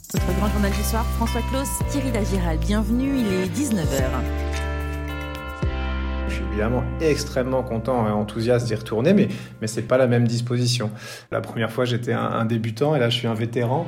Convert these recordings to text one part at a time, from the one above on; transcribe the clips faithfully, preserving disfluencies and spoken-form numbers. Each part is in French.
Notre grand journal du soir, François Claus, Thierry Dagiral, bienvenue, il est dix-neuf heures. Je suis évidemment extrêmement content et enthousiaste d'y retourner, mais, mais ce n'est pas la même disposition. La première fois, j'étais un, un débutant et là, je suis un vétéran.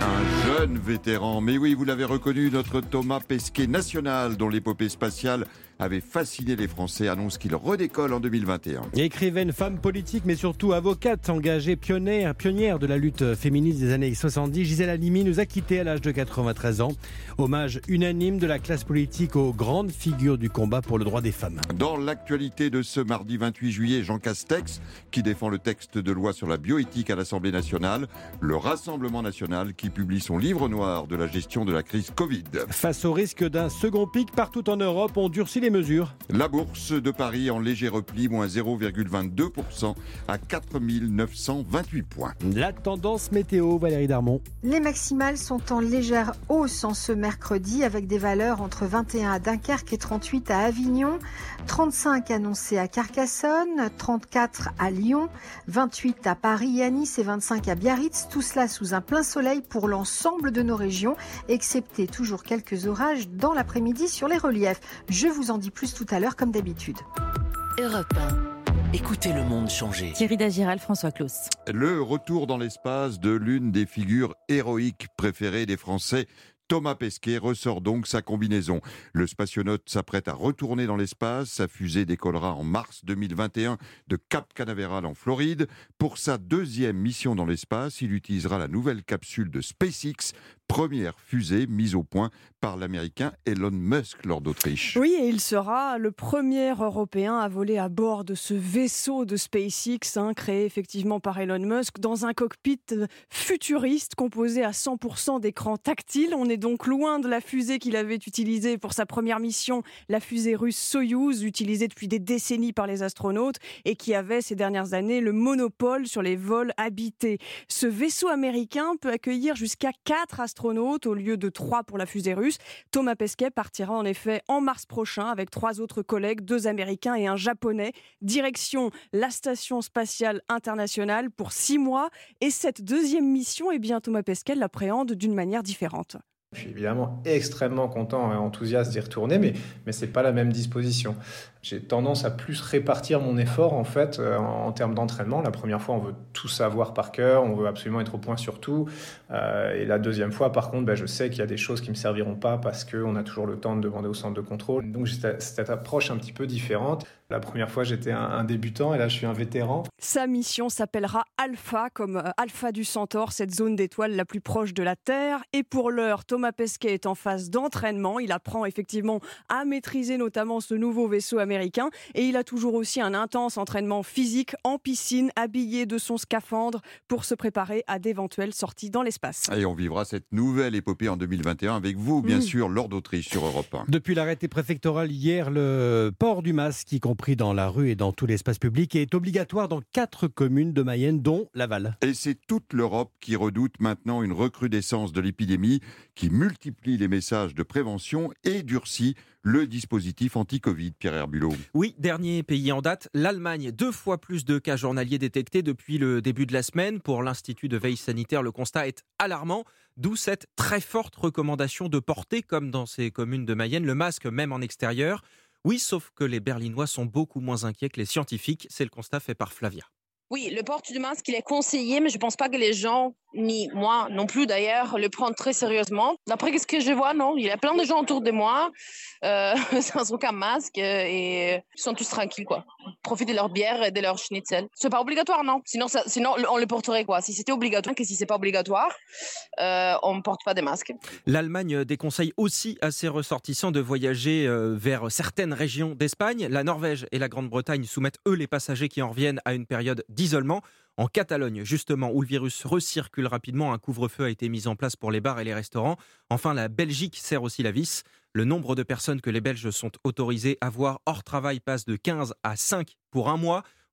Un jeune vétéran, mais oui, vous l'avez reconnu, notre Thomas Pesquet national, dont l'épopée spatiale avait fasciné les Français, annonce qu'il redécolle en deux mille vingt et un. Écrivaine, femme politique, mais surtout avocate, engagée pionnière, pionnière de la lutte féministe des années soixante-dix, Gisèle Halimi nous a quittés à l'âge de quatre-vingt-treize ans. Hommage unanime de la classe politique aux grandes figures du combat pour le droit des femmes. Dans l'actualité de ce mardi vingt-huit juillet, Jean Castex, qui défend le texte de loi sur la bioéthique à l'Assemblée nationale, le Rassemblement national qui publie son livre noir de la gestion de la crise Covid. Face au risque d'un second pic partout en Europe, on durcit les mesures. La bourse de Paris en léger repli, moins zéro virgule vingt-deux pour cent à quatre mille neuf cent vingt-huit points. La tendance météo, Valérie Darmon. Les maximales sont en légère hausse en ce mercredi avec des valeurs entre vingt et un à Dunkerque et trente-huit à Avignon, trente-cinq annoncées à Carcassonne, trente-quatre à Lyon, vingt-huit à Paris et à Nice et vingt-cinq à Biarritz. Tout cela sous un plein soleil pour l'ensemble de nos régions, excepté toujours quelques orages dans l'après-midi sur les reliefs. Je vous en dis plus tout à l'heure comme d'habitude. Europe un. Écoutez le monde changer. Thierry Dagiral, François Claus. Le retour dans l'espace de l'une des figures héroïques préférées des Français, Thomas Pesquet, ressort donc sa combinaison. Le spationaute s'apprête à retourner dans l'espace. Sa fusée décollera en mars deux mille vingt et un de Cap Canaveral en Floride. Pour sa deuxième mission dans l'espace, il utilisera la nouvelle capsule de SpaceX, première fusée mise au point par l'Américain Elon Musk lors d'Autriche. Oui, et il sera le premier Européen à voler à bord de ce vaisseau de SpaceX, hein, créé effectivement par Elon Musk, dans un cockpit futuriste composé à cent pour cent d'écrans tactiles. On est donc loin de la fusée qu'il avait utilisée pour sa première mission, la fusée russe Soyouz, utilisée depuis des décennies par les astronautes et qui avait ces dernières années le monopole sur les vols habités. Ce vaisseau américain peut accueillir jusqu'à quatre astronautes au lieu de trois pour la fusée russe. Thomas Pesquet partira en effet en mars prochain avec trois autres collègues, deux Américains et un Japonais. Direction la Station spatiale internationale pour six mois. Et cette deuxième mission, eh bien, Thomas Pesquet l'appréhende d'une manière différente. Je suis évidemment extrêmement content et enthousiaste d'y retourner, mais, mais ce n'est pas la même disposition. J'ai tendance à plus répartir mon effort en fait euh, en, en termes d'entraînement. La première fois, on veut tout savoir par cœur, on veut absolument être au point sur tout. Euh, et la deuxième fois, par contre, ben, je sais qu'il y a des choses qui ne me serviront pas parce qu'on a toujours le temps de demander au centre de contrôle. Donc j'ai cette, cette approche un petit peu différente. La première fois, j'étais un, un débutant et là, je suis un vétéran. Sa mission s'appellera Alpha, comme euh, Alpha du Centaure, cette zone d'étoiles la plus proche de la Terre. Et pour l'heure, Thomas Pesquet est en phase d'entraînement. Il apprend effectivement à maîtriser notamment ce nouveau vaisseau américain. Et il a toujours aussi un intense entraînement physique en piscine, habillé de son scaphandre pour se préparer à d'éventuelles sorties dans l'espace. Et on vivra cette nouvelle épopée en deux mille vingt et un avec vous, bien mmh. sûr, lors d'Autriche sur Europe un. Depuis l'arrêté préfectoral hier, le port du masque, y compris dans la rue et dans tout l'espace public, est obligatoire dans quatre communes de Mayenne, dont Laval. Et c'est toute l'Europe qui redoute maintenant une recrudescence de l'épidémie qui multiplie les messages de prévention et durcit le dispositif anti-Covid, Pierre Herbulot. Oui, dernier pays en date, l'Allemagne. Deux fois plus de cas journaliers détectés depuis le début de la semaine. Pour l'Institut de veille sanitaire, le constat est alarmant. D'où cette très forte recommandation de porter, comme dans ces communes de Mayenne, le masque même en extérieur. Oui, sauf que les Berlinois sont beaucoup moins inquiets que les scientifiques. C'est le constat fait par Flavia. Oui, le port du masque, il est conseillé, mais je ne pense pas que les gens, ni moi non plus d'ailleurs, le prennent très sérieusement. D'après ce que je vois, non. Il y a plein de gens autour de moi euh, sans aucun masque et ils sont tous tranquilles, quoi. Profitent de leur bière et de leur schnitzel. C'est pas obligatoire, non. Sinon, ça, sinon on le porterait, quoi. Si c'était obligatoire, que si c'est pas obligatoire, euh, on ne porte pas de masque. L'Allemagne déconseille aussi à ses ressortissants de voyager euh, vers certaines régions d'Espagne. La Norvège et la Grande-Bretagne soumettent, eux, les passagers qui en reviennent à une période d'isolement. En Catalogne, justement, où le virus recircule rapidement, un couvre-feu a été mis en place pour les bars et les restaurants. Enfin, la Belgique serre aussi la vis. Le nombre de personnes que les Belges sont autorisés à voir hors travail passe de quinze à cinq pour un mois.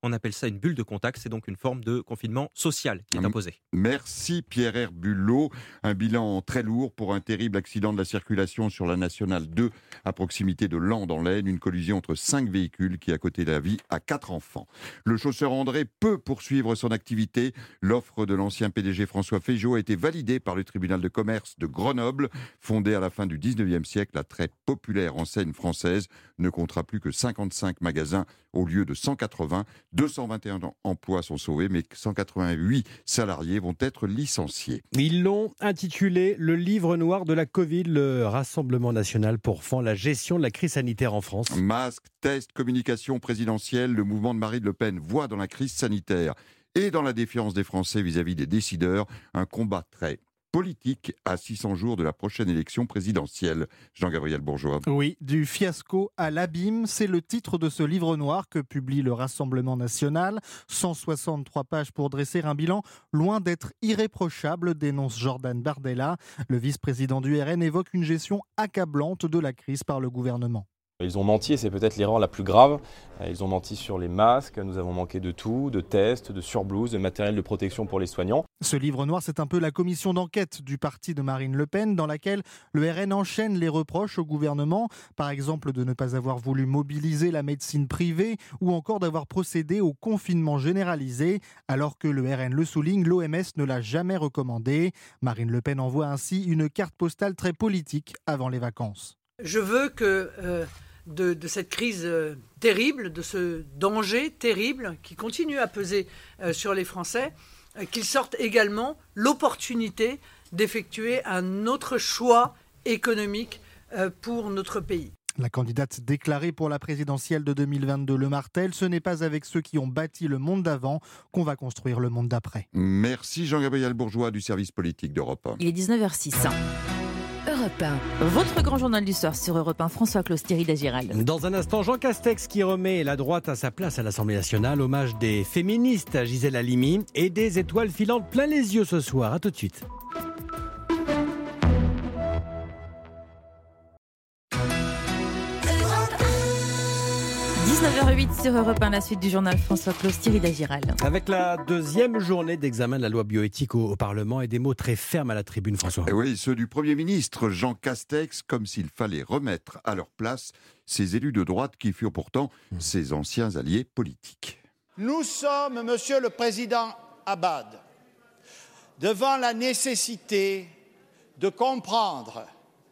On appelle ça une bulle de contact. C'est donc une forme de confinement social qui est imposée. Merci Pierre Herbulot. Un bilan très lourd pour un terrible accident de la circulation sur la nationale deux à proximité de Laon dans l'Aisne. Une collision entre cinq véhicules qui a coûté la vie à quatre enfants. Le chausseur André peut poursuivre son activité. L'offre de l'ancien P D G François Féjot a été validée par le tribunal de commerce de Grenoble. Fondée à la fin du dix-neuvième siècle, la très populaire enseigne française ne comptera plus que cinquante-cinq magasins au lieu de cent quatre-vingts. deux cent vingt et un emplois sont sauvés, mais cent quatre-vingt-huit salariés vont être licenciés. Ils l'ont intitulé « Le livre noir de la Covid », le Rassemblement national pourfend la gestion de la crise sanitaire en France. Masques, tests, communication présidentielle, le mouvement de Marine Le Pen voit dans la crise sanitaire et dans la défiance des Français vis-à-vis des décideurs un combat très politique à six cents jours de la prochaine élection présidentielle. Jean-Gabriel Bourgeois. Oui, du fiasco à l'abîme, c'est le titre de ce livre noir que publie le Rassemblement national. cent soixante-trois pages pour dresser un bilan loin d'être irréprochable, dénonce Jordan Bardella. Le vice-président du R N évoque une gestion accablante de la crise par le gouvernement. Ils ont menti et c'est peut-être l'erreur la plus grave. Ils ont menti sur les masques, nous avons manqué de tout, de tests, de surblouses, de matériel de protection pour les soignants. Ce livre noir, c'est un peu la commission d'enquête du parti de Marine Le Pen dans laquelle le R N enchaîne les reproches au gouvernement, par exemple de ne pas avoir voulu mobiliser la médecine privée ou encore d'avoir procédé au confinement généralisé, alors que le R N le souligne, l'O M S ne l'a jamais recommandé. Marine Le Pen envoie ainsi une carte postale très politique avant les vacances. Je veux que... Euh... De, de cette crise euh, terrible, de ce danger terrible qui continue à peser euh, sur les Français, euh, qu'ils sortent également l'opportunité d'effectuer un autre choix économique euh, pour notre pays. La candidate déclarée pour la présidentielle de deux mille vingt-deux le martèle, ce n'est pas avec ceux qui ont bâti le monde d'avant qu'on va construire le monde d'après. Merci Jean-Gabriel Bourgeois du service politique d'Europe un. Il est dix-neuf heures six. Europe un. Votre grand journal du soir sur Europe un, François Claus, Thierry Dagiral. Dans un instant, Jean Castex qui remet la droite à sa place à l'Assemblée nationale, hommage des féministes à Gisèle Halimi et des étoiles filantes plein les yeux ce soir. À tout de suite. dix-neuf heures huit sur Europe un, la suite du journal François Claus, Thierry Dagiral. Avec la deuxième journée d'examen de la loi bioéthique au, au Parlement et des mots très fermes à la tribune, François. Et oui, ceux du Premier ministre Jean Castex, comme s'il fallait remettre à leur place ces élus de droite qui furent pourtant mmh. ses anciens alliés politiques. Nous sommes, Monsieur le Président Abad, devant la nécessité de comprendre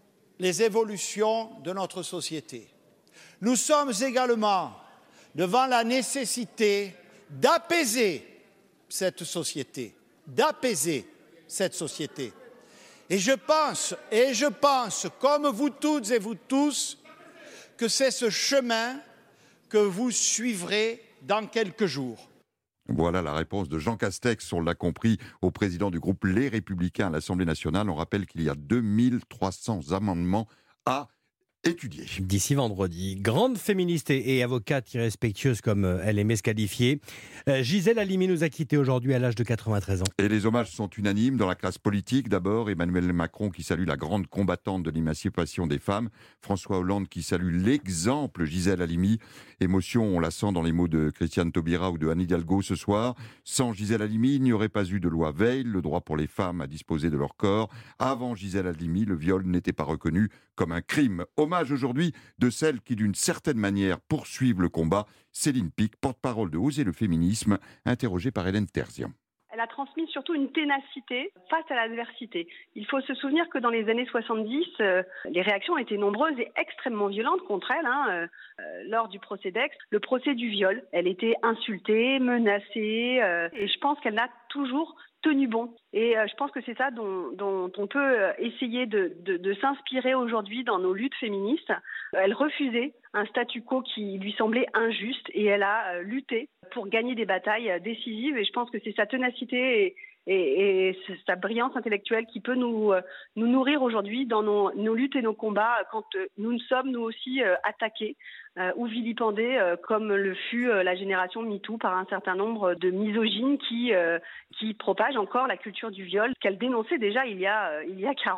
les évolutions de notre société. Nous sommes également devant la nécessité d'apaiser cette société, d'apaiser cette société. Et je pense, et je pense, comme vous toutes et vous tous, que c'est ce chemin que vous suivrez dans quelques jours. Voilà la réponse de Jean Castex, on l'a compris, au président du groupe Les Républicains à l'Assemblée nationale. On rappelle qu'il y a deux mille trois cents amendements à étudier. D'ici vendredi, grande féministe et, et avocate irrespectueuse comme elle aimait se qualifier, euh, Gisèle Halimi nous a quittés aujourd'hui à l'âge de quatre-vingt-treize ans. Et les hommages sont unanimes dans la classe politique. D'abord, Emmanuel Macron qui salue la grande combattante de l'émancipation des femmes. François Hollande qui salue l'exemple Gisèle Halimi. Émotion, on la sent dans les mots de Christiane Taubira ou de Anne Hidalgo ce soir. Sans Gisèle Halimi, il n'y aurait pas eu de loi Veil, le droit pour les femmes à disposer de leur corps. Avant Gisèle Halimi, le viol n'était pas reconnu comme un crime. Hommage aujourd'hui de celles qui, d'une certaine manière, poursuivent le combat. Céline Pic, porte-parole de Oser le féminisme, interrogée par Hélène Terzian. Elle a transmis surtout une ténacité face à l'adversité. Il faut se souvenir que dans les années soixante-dix, euh, les réactions étaient nombreuses et extrêmement violentes contre elle. Hein, euh, lors du procès d'Aix, le procès du viol, elle était insultée, menacée, euh, et je pense qu'elle a toujours tenu bon. Et euh, je pense que c'est ça dont, dont on peut essayer de, de, de s'inspirer aujourd'hui dans nos luttes féministes. Elle refusait un statu quo qui lui semblait injuste et elle a euh, lutté pour gagner des batailles décisives. Et je pense que c'est sa ténacité et, et, et sa brillance intellectuelle qui peut nous, euh, nous nourrir aujourd'hui dans nos, nos luttes et nos combats quand euh, nous nous sommes nous aussi euh, attaqués euh, ou vilipendés euh, comme le fut euh, la génération MeToo par un certain nombre de misogynes qui, euh, qui propagent encore la culture du viol qu'elle dénonçait déjà il y a, euh, il y a quarante ans.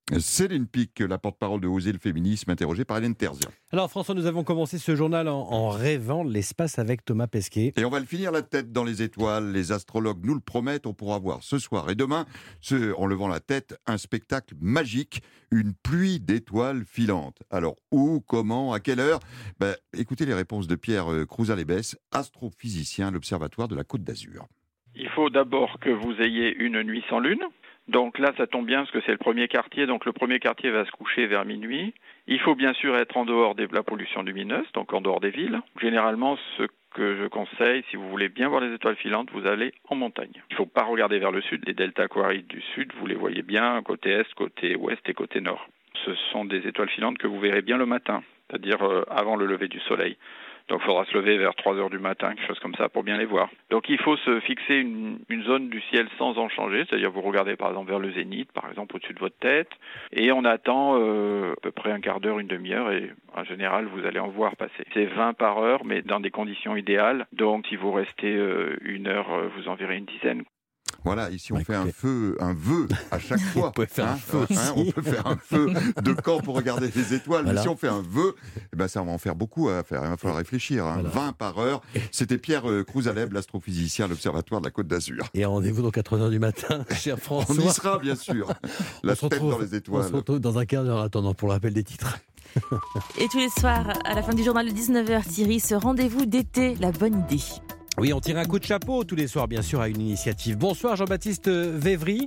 Céline Pic, la porte-parole de Oser le féminisme, interrogée par Hélène Terzian. Alors François, nous avons commencé ce journal en, en rêvant de l'espace avec Thomas Pesquet. Et on va le finir la tête dans les étoiles. Les astrologues nous le promettent. On pourra voir ce soir et demain, ce, en levant la tête, un spectacle magique, une pluie d'étoiles filantes. Alors où, comment, à quelle heure ben, écoutez les réponses de Pierre Crouzalébès, astrophysicien à l'Observatoire de la Côte d'Azur. Il faut d'abord que vous ayez une nuit sans lune. Donc là, ça tombe bien parce que c'est le premier quartier. Donc le premier quartier va se coucher vers minuit. Il faut bien sûr être en dehors de la pollution lumineuse, donc en dehors des villes. Généralement, ce que je conseille, si vous voulez bien voir les étoiles filantes, vous allez en montagne. Il ne faut pas regarder vers le sud. Les deltas aquarides du sud, vous les voyez bien côté est, côté ouest et côté nord. Ce sont des étoiles filantes que vous verrez bien le matin, c'est-à-dire euh, avant le lever du soleil. Donc il faudra se lever vers trois heures du matin, quelque chose comme ça, pour bien les voir. Donc il faut se fixer une, une zone du ciel sans en changer, c'est-à-dire vous regardez par exemple vers le zénith, par exemple au-dessus de votre tête, et on attend euh, à peu près un quart d'heure, une demi-heure, et en général vous allez en voir passer. C'est vingt par heure, mais dans des conditions idéales, donc si vous restez euh, une heure, vous en verrez une dizaine. Voilà, ici on fait un feu, un vœu à chaque fois. On peut faire hein, un feu hein, aussi. On peut faire un feu de camp pour regarder les étoiles. Voilà. Mais si on fait un vœu, eh ben ça va en faire beaucoup à faire. Il va falloir réfléchir. Hein. Voilà. vingt par heure. C'était Pierre Crouzaleb, l'astrophysicien à l'Observatoire de la Côte d'Azur. Et rendez-vous donc à trois heures du matin, cher François. On y sera, bien sûr. La tête retrouve, dans les étoiles. On se retrouve dans un quart d'heure attendant pour le rappel des titres. Et tous les soirs, à la fin du journal de dix-neuf heures, Thierry, ce rendez-vous d'été, la bonne idée. Oui, on tire un coup de chapeau tous les soirs, bien sûr, à une initiative. Bonsoir Jean-Baptiste Vévry.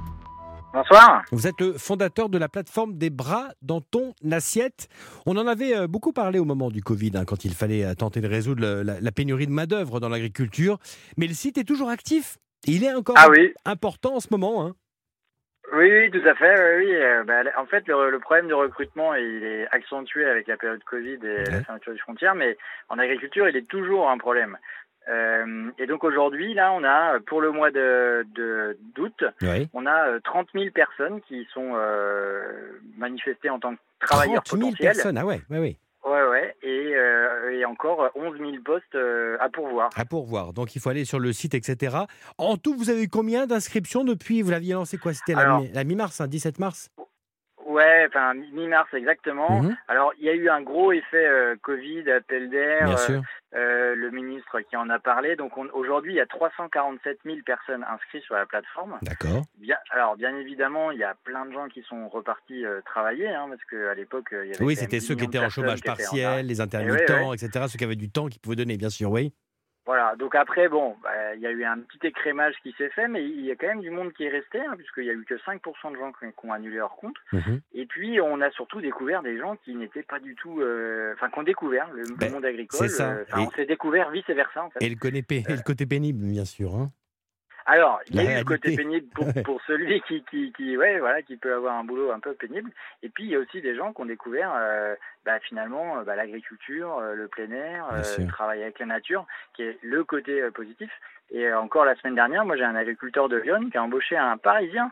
Bonsoir. Vous êtes le fondateur de la plateforme Des bras dans ton assiette. On en avait beaucoup parlé au moment du Covid, hein, quand il fallait tenter de résoudre la, la pénurie de main-d'œuvre dans l'agriculture. Mais le site est toujours actif. Il est encore ah, oui. important en ce moment. Hein. Oui, oui, tout à fait. Oui, oui. Euh, bah, en fait, le, le problème de recrutement, il est accentué avec la période Covid et ouais. la fermeture des frontières. Mais en agriculture, il est toujours un problème. Euh, et donc aujourd'hui, là, on a pour le mois de, de d'août, oui. on a trente mille personnes qui sont euh, manifestées en tant que travailleurs potentiels. trente mille personnes, ah ouais, ouais, ouais. Ouais, ouais, et, euh, et encore onze mille postes euh, à pourvoir. À pourvoir, donc il faut aller sur le site, et cetera. En tout, vous avez eu combien d'inscriptions depuis, vous l'aviez lancé quoi? C'était la, mi- la mi-mars, hein, dix-sept mars? Ouais, enfin mi-mars exactement. Mmh. Alors il y a eu un gros effet euh, Covid, appel d'air, Bien sûr. Euh, le ministre qui en a parlé. Donc on, aujourd'hui il y a trois cent quarante-sept mille personnes inscrites sur la plateforme. D'accord. Bien, alors bien évidemment il y a plein de gens qui sont repartis euh, travailler, hein, parce qu'à l'époque il y avait. Oui, c'était ceux qui étaient en chômage partiel, en... les intermittents, ouais, ouais. et cetera. Ceux qui avaient du temps, qui pouvaient donner, bien sûr, oui. Voilà, donc après, bon, bah, il y a eu un petit écrémage qui s'est fait, mais il y a quand même du monde qui est resté, hein, puisqu'il y a eu que cinq pour cent de gens qui, qui ont annulé leur compte. Mmh. Et puis, on a surtout découvert des gens qui n'étaient pas du tout... Enfin, euh, qui ont découvert le, ben, le monde agricole. C'est ça. Euh, et... On s'est découvert vice-versa, en fait. Et le, côté p... euh... et le côté pénible, bien sûr, hein. Alors, il y a eu le côté pénible pour, pour celui qui, qui, qui, ouais, voilà, qui peut avoir un boulot un peu pénible. Et puis, il y a aussi des gens qui ont découvert euh, bah, finalement bah, l'agriculture, euh, le plein air, euh, le travail avec la nature, qui est le côté euh, positif. Et euh, encore la semaine dernière, moi j'ai un agriculteur de Lyon qui a embauché un Parisien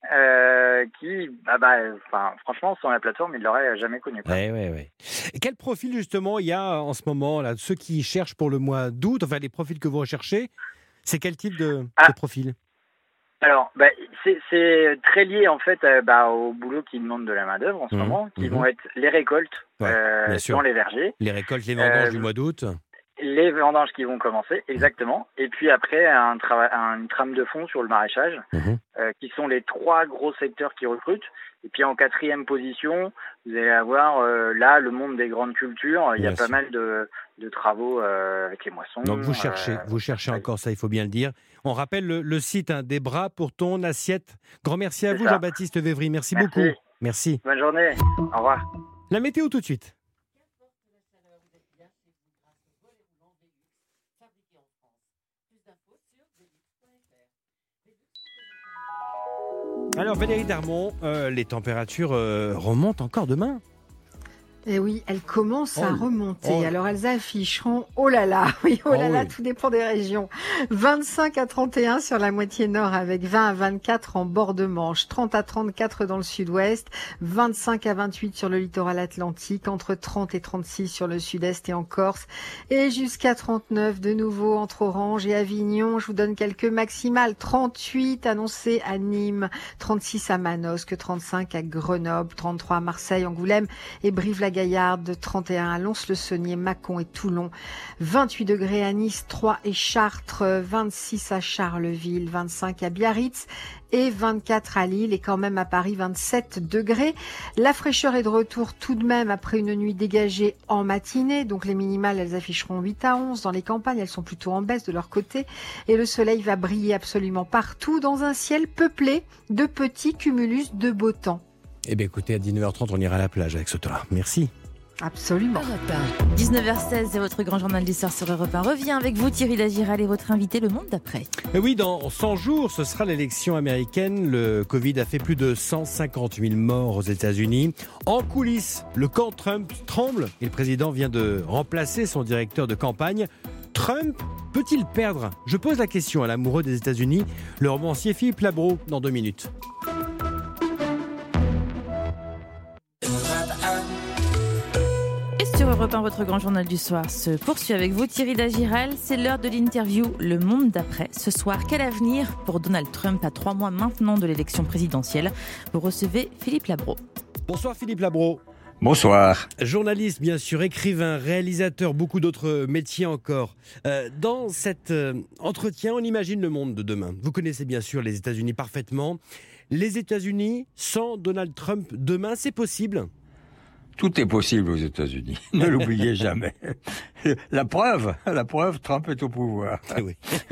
euh, qui, bah, bah, franchement, sans la plateforme, il ne l'aurait jamais connu. Oui, oui, oui. Et quel profil justement il y a en ce moment, là, ceux qui cherchent pour le mois d'août, enfin les profils que vous recherchez? C'est quel type de, ah. de profil? Alors, bah, c'est, c'est très lié en fait euh, bah, au boulot qui demande de la main-d'œuvre en ce mmh, moment, qui mmh. vont être les récoltes ouais, euh, dans les vergers. Les récoltes, les vendanges euh, du mois d'août. Les vendanges qui vont commencer, exactement. Et puis après, un trava- un, une trame de fond sur le maraîchage, mmh. euh, qui sont les trois gros secteurs qui recrutent. Et puis en quatrième position, vous allez avoir euh, là le monde des grandes cultures. Il y a Bien pas sûr. mal de, de travaux euh, avec les moissons. Donc vous cherchez, euh, vous cherchez ouais. encore ça, il faut bien le dire. On rappelle le, le site hein, Des bras pour ton assiette. Grand merci à C'est vous ça. Jean-Baptiste Vévry. Merci, merci beaucoup. Merci. Bonne journée. Au revoir. La météo tout de suite. Alors Valérie Darmon, euh, les températures euh, remontent encore demain. Et oui, elles commencent à Oh, remonter. oh. Alors elles afficheront, oh là là, oui, oh là Oh là, oui. tout dépend des régions. vingt-cinq à trente et un sur la moitié nord avec vingt à vingt-quatre en bord de Manche, trente à trente-quatre dans le sud-ouest, vingt-cinq à vingt-huit sur le littoral atlantique, entre trente et trente-six sur le sud-est et en Corse, et jusqu'à trente-neuf de nouveau entre Orange et Avignon. Je vous donne quelques maximales. trente-huit annoncés à Nîmes, trente-six à Manosque, trente-cinq à Grenoble, trente-trois à Marseille, Angoulême et Brive-la-Gaillarde, trente et un à Lons-le-Saunier, Mâcon et Toulon, vingt-huit degrés à Nice, Troyes et Chartres, vingt-six à Charleville, vingt-cinq à Biarritz et vingt-quatre à Lille et quand même à Paris vingt-sept degrés. La fraîcheur est de retour tout de même après une nuit dégagée en matinée, donc les minimales elles afficheront huit à onze. Dans les campagnes elles sont plutôt en baisse de leur côté et le soleil va briller absolument partout dans un ciel peuplé de petits cumulus de beau temps. Eh bien écoutez, à dix-neuf heures trente, on ira à la plage avec ce temps-là. Merci. Absolument. dix-neuf heures seize, et votre grand journal du soir sur Europe un revient avec vous, Thierry Lagiral, et votre invité, Le Monde d'après. Et oui, dans cent jours, ce sera l'élection américaine. Le Covid a fait plus de cent cinquante mille morts aux États-Unis. En coulisses, le camp Trump tremble et le président vient de remplacer son directeur de campagne. Trump peut-il perdre ? Je pose la question à l'amoureux des États-Unis, le romancier Philippe Labro, dans deux minutes. Sur Europe un, votre grand journal du soir se poursuit avec vous, Thierry Lagiral. C'est l'heure de l'interview Le Monde d'après. Ce soir, quel avenir pour Donald Trump à trois mois maintenant de l'élection présidentielle ? Vous recevez Philippe Labro. Bonsoir Philippe Labro. Bonsoir. Journaliste, bien sûr, écrivain, réalisateur, beaucoup d'autres métiers encore. Euh, dans cet euh, entretien, on imagine le monde de demain. Vous connaissez bien sûr les États-Unis parfaitement. Les États-Unis sans Donald Trump demain, c'est possible ? Tout est possible aux États-Unis. Ne l'oubliez jamais. La preuve, la preuve, Trump est au pouvoir. Oui.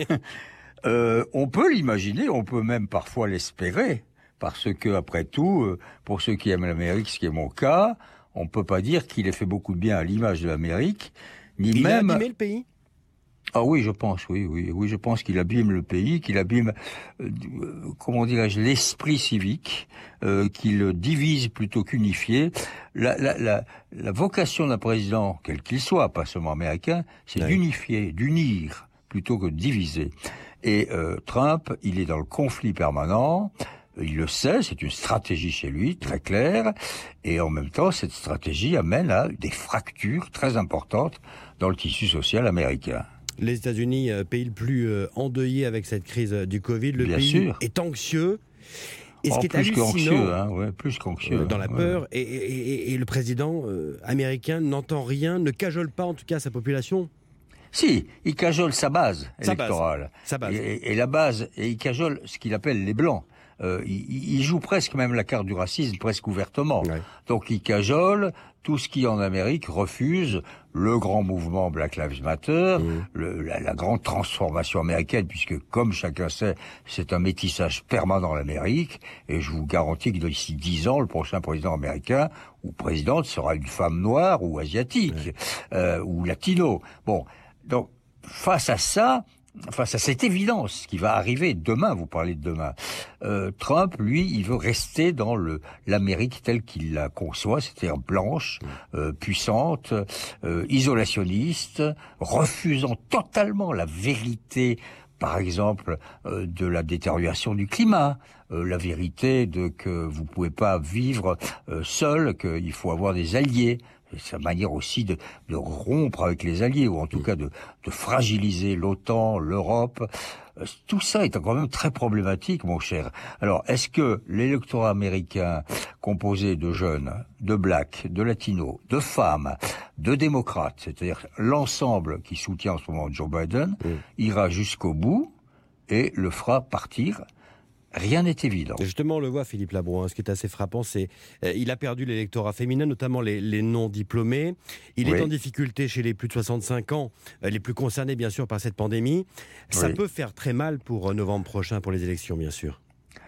euh, on peut l'imaginer, on peut même parfois l'espérer, parce que après tout, pour ceux qui aiment l'Amérique, ce qui est mon cas, on peut pas dire qu'il ait fait beaucoup de bien à l'image de l'Amérique, ni Il même. a abîmé le pays ? Ah oui, je pense, oui, oui, oui, je pense qu'il abîme le pays, qu'il abîme, euh, comment dirais-je, l'esprit civique, euh, qu'il divise plutôt qu'unifier. La, la, la, la vocation d'un président, quel qu'il soit, pas seulement américain, c'est oui. d'unifier, d'unir, plutôt que de diviser. Et euh, Trump, il est dans le conflit permanent. Il le sait, c'est une stratégie chez lui, très claire, et en même temps, cette stratégie amène à des fractures très importantes dans le tissu social américain. Les États-Unis, pays le plus endeuillé avec cette crise du Covid, le Bien pays sûr. est anxieux. Et ce oh, qui est plus hallucinant, qu'anxieux, hein, ouais, plus qu'anxieux, dans la ouais. peur, et, et, et, et le président euh, américain n'entend rien, ne cajole pas en tout cas sa population. Si, il cajole sa base sa électorale. Base. Sa base. Et, et la base, et il cajole ce qu'il appelle les blancs. Euh, il, il joue presque même la carte du racisme, presque ouvertement. Ouais. Donc il cajole tout ce qui en Amérique refuse le grand mouvement Black Lives Matter, mmh. le, la, la grande transformation américaine, puisque comme chacun sait, c'est un métissage permanent en Amérique, et je vous garantis que d'ici dix ans, le prochain président américain ou présidente sera une femme noire ou asiatique, ouais. euh, ou latino. Bon, donc face à ça, face à cette évidence qui va arriver demain, vous parlez de demain, euh, Trump, lui, il veut rester dans le l'Amérique telle qu'il la conçoit, c'est-à-dire blanche, euh, puissante, euh, isolationniste, refusant totalement la vérité, par exemple, euh, de la détérioration du climat, euh, la vérité de que vous pouvez pas vivre euh, seul, qu'il faut avoir des alliés. C'est sa manière aussi de, de rompre avec les alliés, ou en tout cas de, de fragiliser l'OTAN, l'Europe. Tout ça est quand même très problématique, mon cher. Alors, est-ce que l'électorat américain, composé de jeunes, de blacks, de latinos, de femmes, de démocrates, c'est-à-dire l'ensemble qui soutient en ce moment Joe Biden, oui. ira jusqu'au bout et le fera partir? Rien n'est évident. Justement, on le voit, Philippe Labro, hein, ce qui est assez frappant, c'est euh, il a perdu l'électorat féminin, notamment les, les non-diplômés. Il oui. est en difficulté chez les plus de soixante-cinq ans, euh, les plus concernés, bien sûr, par cette pandémie. Ça oui. peut faire très mal pour euh, novembre prochain, pour les élections, bien sûr.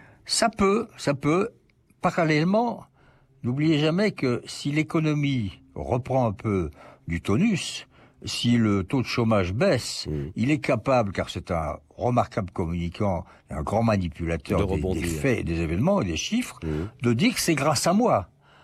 Ça peut, ça peut. Parallèlement, n'oubliez jamais que si l'économie reprend un peu du tonus, si le taux de chômage baisse, mmh. il est capable, car c'est un remarquable communicant, un grand manipulateur des, des faits, des événements et des chiffres, mmh. de dire que c'est grâce à moi.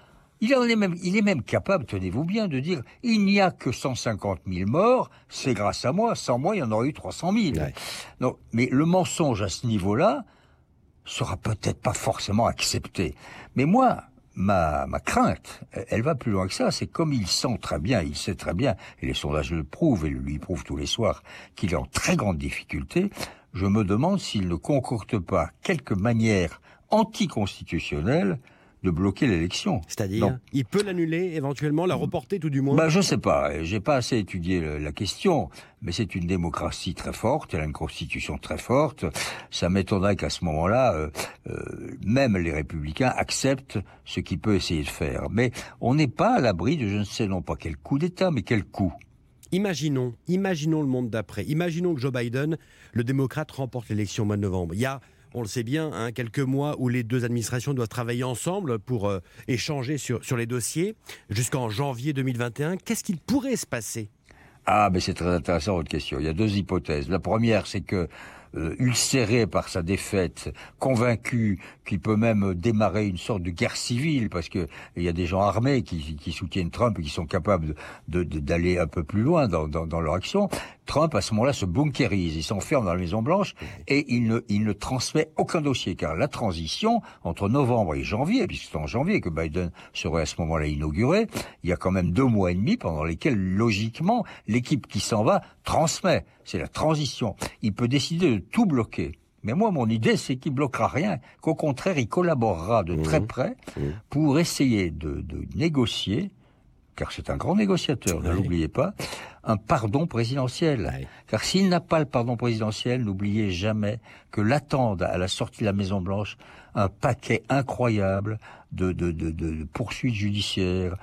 Il, en est même, il est même capable, tenez-vous bien, de dire « il n'y a que cent cinquante mille morts, c'est grâce à moi, sans moi il y en aurait eu trois cent mille ouais. ». Non, mais le mensonge à ce niveau-là sera peut-être pas forcément accepté. Mais moi, ma, ma crainte, elle va plus loin que ça, c'est comme il sent très bien, il sait très bien, et les sondages le prouvent, et le lui prouvent tous les soirs, qu'il est en très grande difficulté, je me demande s'il ne concocte pas quelque manière anticonstitutionnelle de bloquer l'élection. C'est-à-dire, non. il peut l'annuler, éventuellement, la reporter tout du moins? Bah, je sais pas, j'ai pas assez étudié le, la question, mais c'est une démocratie très forte, elle a une constitution très forte, ça m'étonnerait qu'à ce moment-là, euh, euh, même les républicains acceptent ce qu'il peut essayer de faire. Mais on n'est pas à l'abri de je ne sais non pas quel coup d'État, mais quel coup. Imaginons, imaginons le monde d'après, imaginons que Joe Biden, le démocrate, remporte l'élection au mois de novembre. Il y a on le sait bien, hein, quelques mois où les deux administrations doivent travailler ensemble pour euh, échanger sur, sur les dossiers jusqu'en janvier deux mille vingt et un. Qu'est-ce qu'il pourrait se passer? Ah, mais c'est très intéressant votre question. Il y a deux hypothèses. La première, c'est que euh, ulcéré par sa défaite, convaincu qu'il peut même démarrer une sorte de guerre civile, parce que il y a des gens armés qui, qui soutiennent Trump et qui sont capables de, de, d'aller un peu plus loin dans, dans, dans leur action. Trump, à ce moment-là, se bunkérise, il s'enferme dans la Maison-Blanche et il ne, il ne transmet aucun dossier, car la transition entre novembre et janvier, puisque c'est en janvier que Biden serait à ce moment-là inauguré, il y a quand même deux mois et demi pendant lesquels, logiquement, l'équipe qui s'en va transmet. C'est la transition. Il peut décider de tout bloquer. Mais moi, mon idée, c'est qu'il bloquera rien, qu'au contraire, il collaborera de très près pour essayer de, de négocier, car c'est un grand négociateur, ne l'oubliez pas, un pardon présidentiel. Oui. Car s'il n'a pas le pardon présidentiel, n'oubliez jamais que l'attendent à la sortie de la Maison-Blanche un paquet incroyable de, de, de, de poursuites judiciaires,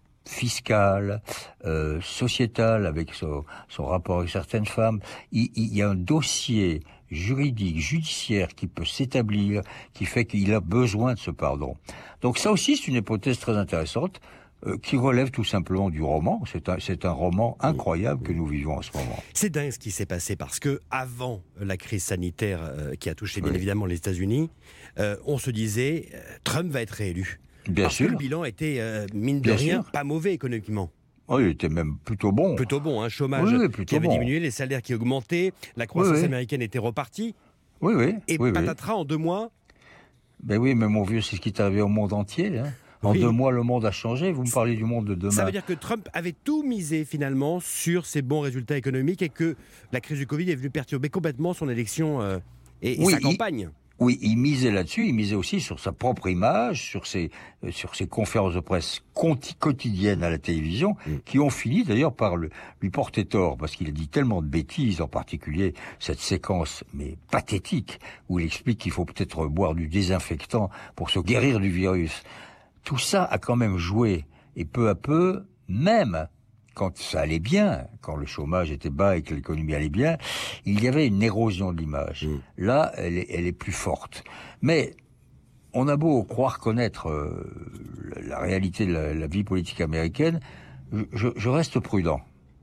fiscales, euh, sociétales, avec son, son rapport avec certaines femmes. Il, il y a un dossier juridique, judiciaire qui peut s'établir, qui fait qu'il a besoin de ce pardon. Donc ça aussi, c'est une hypothèse très intéressante, Euh, qui relève tout simplement du roman. C'est un, c'est un roman incroyable que nous vivons en ce moment. C'est dingue ce qui s'est passé, parce que avant la crise sanitaire euh, qui a touché bien oui. évidemment les États-Unis, euh, on se disait euh, Trump va être réélu. Bien parce sûr. que le bilan était, euh, mine de bien rien, sûr. pas mauvais économiquement. Oh, il était même plutôt bon. Plutôt bon, un hein, chômage oui, oui, qui avait bon. diminué, les salaires qui augmentaient, la croissance oui, oui. américaine était repartie. Oui, oui. Et oui, patatras, oui. en deux mois. Ben oui, mais mon vieux, c'est ce qui est arrivé au monde entier. Hein. En oui. deux mois, le monde a changé. Vous me parlez du monde de demain. Ça veut dire que Trump avait tout misé finalement sur ses bons résultats économiques et que la crise du Covid est venue perturber complètement son élection euh, et, et oui, sa campagne. Il... Oui, il misait là-dessus, il misait aussi sur sa propre image, sur ses, euh, sur ses conférences de presse conti- quotidiennes à la télévision, mmh. qui ont fini d'ailleurs par le, lui porter tort, parce qu'il a dit tellement de bêtises, en particulier cette séquence, mais pathétique, où il explique qu'il faut peut-être boire du désinfectant pour se guérir du virus. Tout ça a quand même joué, et peu à peu, même quand ça allait bien, quand le chômage était bas et que l'économie allait bien, il y avait une érosion de l'image. Mmh. Là, elle est, elle est plus forte. Mais on a beau croire connaître euh, la réalité de la, la vie politique américaine, je, je reste prudent.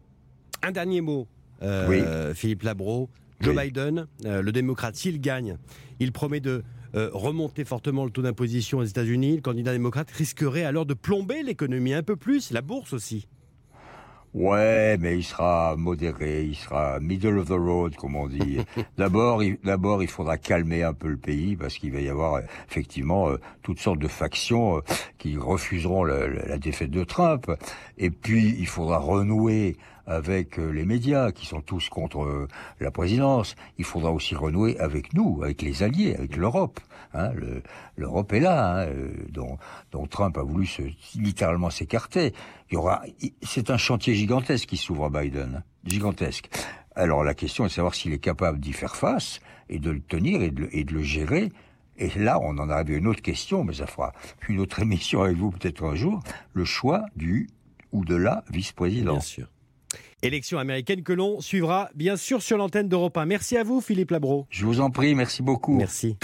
Un dernier mot, euh, oui. Philippe Labro. Joe oui. Biden, euh, le démocrate, s'il gagne, il promet de euh, remonter fortement le taux d'imposition aux États-Unis. Le candidat démocrate risquerait alors de plomber l'économie un peu plus, la bourse aussi. Ouais, mais il sera modéré, il sera middle of the road, comme on dit. D'abord, il, d'abord, il faudra calmer un peu le pays, parce qu'il va y avoir effectivement euh, toutes sortes de factions euh, qui refuseront le, le, la défaite de Trump. Et puis, il faudra renouer avec euh, les médias, qui sont tous contre euh, la présidence. Il faudra aussi renouer avec nous, avec les alliés, avec l'Europe. Hein, le, L'Europe est là, hein, euh, dont, dont Trump a voulu se, littéralement s'écarter. Il y aura, c'est un chantier gigantesque qui s'ouvre à Biden, gigantesque. Alors la question est de savoir s'il est capable d'y faire face et de le tenir et de, et de le gérer. Et là, on en arrive à une autre question, mais ça fera une autre émission avec vous peut-être un jour, le choix du ou de la vice-présidente. Bien sûr. Élection américaine que l'on suivra bien sûr sur l'antenne d'Europe un. Merci à vous, Philippe Labro. Je vous en prie, merci beaucoup. Merci.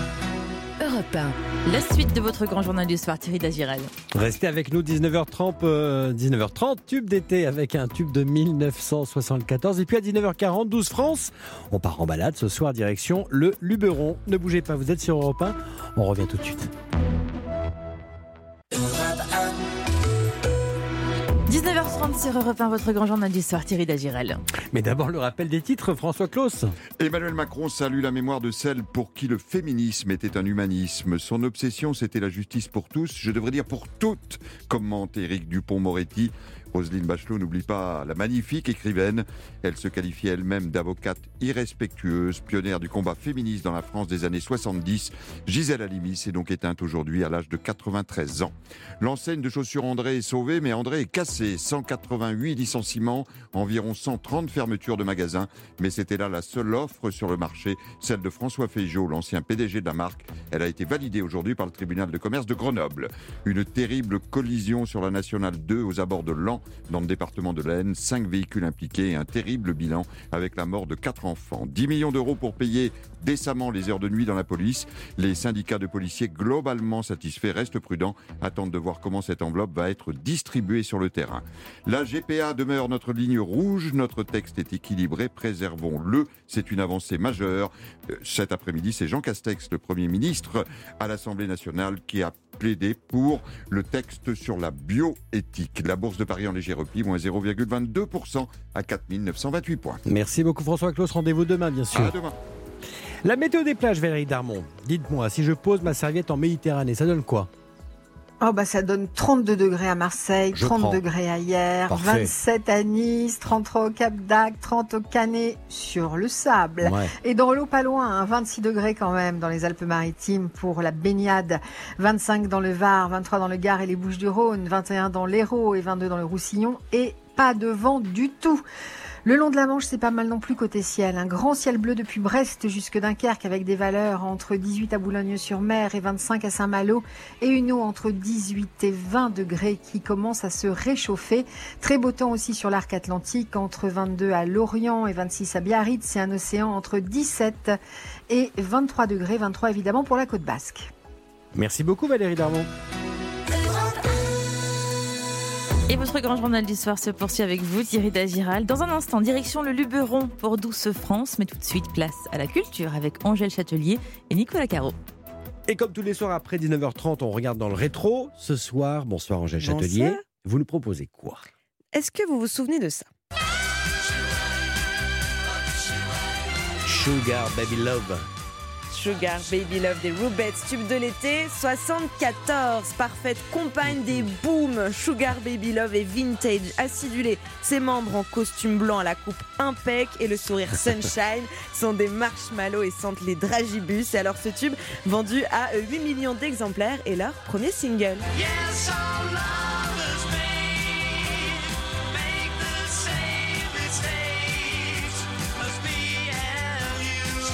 Europe un. La suite de votre grand journal du soir, Thierry Dagirel. Restez avec nous, dix-neuf heures trente, euh, dix-neuf heures trente, tube d'été avec un tube de mille neuf cent soixante-quatorze. Et puis à dix-neuf heures quarante, douze France. On part en balade ce soir, direction le Luberon. Ne bougez pas, vous êtes sur Europe un. On revient tout de suite. Europe un. dix-neuf heures trente sur Europe un, votre grand journal du soir, Thierry Dagirel. Mais d'abord le rappel des titres, François Claus. Emmanuel Macron salue la mémoire de celle pour qui le féminisme était un humanisme. Son obsession, c'était la justice pour tous, je devrais dire pour toutes, commente Éric Dupond-Moretti. Roselyne Bachelot n'oublie pas la magnifique écrivaine. Elle se qualifiait elle-même d'avocate irrespectueuse, pionnière du combat féministe dans la France des années soixante-dix. Gisèle Halimi s'est donc éteinte aujourd'hui à l'âge de quatre-vingt-treize ans. L'enseigne de chaussures André est sauvée, mais André est cassé. cent quatre-vingt-huit licenciements, environ cent trente fermetures de magasins. Mais c'était là la seule offre sur le marché, celle de François Feigeaud, l'ancien P D G de la marque. Elle a été validée aujourd'hui par le tribunal de commerce de Grenoble. Une terrible collision sur la Nationale deux aux abords de Laon, dans le département de l'Aisne. Cinq véhicules impliqués et un terrible bilan avec la mort de quatre enfants. dix millions d'euros pour payer décemment les heures de nuit dans la police. Les syndicats de policiers globalement satisfaits restent prudents, attendent de voir comment cette enveloppe va être distribuée sur le terrain. La G P A demeure notre ligne rouge. Notre texte est équilibré, préservons-le. C'est une avancée majeure. Cet après-midi, c'est Jean Castex, le Premier ministre, à l'Assemblée nationale, qui a plaidé pour le texte sur la bioéthique. La bourse de Paris en léger repli, moins zéro virgule vingt-deux pour cent à quatre mille neuf cent vingt-huit points. Merci beaucoup François Claus, rendez-vous demain bien sûr. À demain. La météo des plages, Valérie Darmon. Dites-moi, si je pose ma serviette en Méditerranée, ça donne quoi ? Oh bah ça donne trente-deux degrés à Marseille, Je trente prends. degrés à Hyères, Parfait. vingt-sept à Nice, trente-trois au Cap d'Agde, trente au Canet sur le sable. Ouais. Et dans l'eau pas loin, hein, vingt-six degrés quand même dans les Alpes-Maritimes pour la baignade, vingt-cinq dans le Var, vingt-trois dans le Gard et les Bouches-du-Rhône, vingt et un dans l'Hérault et vingt-deux dans le Roussillon et pas de vent du tout. Le long de la Manche, c'est pas mal non plus côté ciel. Un grand ciel bleu depuis Brest jusque Dunkerque avec des valeurs entre dix-huit à Boulogne-sur-Mer et vingt-cinq à Saint-Malo et une eau entre dix-huit et vingt degrés qui commence à se réchauffer. Très beau temps aussi sur l'arc atlantique entre vingt-deux à Lorient et vingt-six à Biarritz. C'est un océan entre dix-sept et vingt-trois degrés, vingt-trois évidemment pour la côte basque. Merci beaucoup Valérie Darmon. Et votre grand journal du soir se poursuit avec vous, Thierry Dagiral. Dans un instant, direction le Luberon pour Douce France. Mais tout de suite, place à la culture avec Angèle Châtelier et Nicolas Caro. Et comme tous les soirs après dix-neuf heures trente, on regarde dans le rétro. Ce soir, bonsoir Angèle Bonsoir. Châtelier. Vous nous proposez quoi ? Est-ce que vous vous souvenez de ça ? Sugar Baby Love. Sugar Baby Love des Rubettes, tube de l'été soixante-quatorze, parfaite compagne des booms. Sugar Baby Love est vintage, acidulé. Ses membres en costume blanc à la coupe impec et le sourire sunshine sont des marshmallows et sentent les dragibus. Et alors ce tube vendu à huit millions d'exemplaires est leur premier single. Yes, our lovers may make the same mistakes. Must be and you.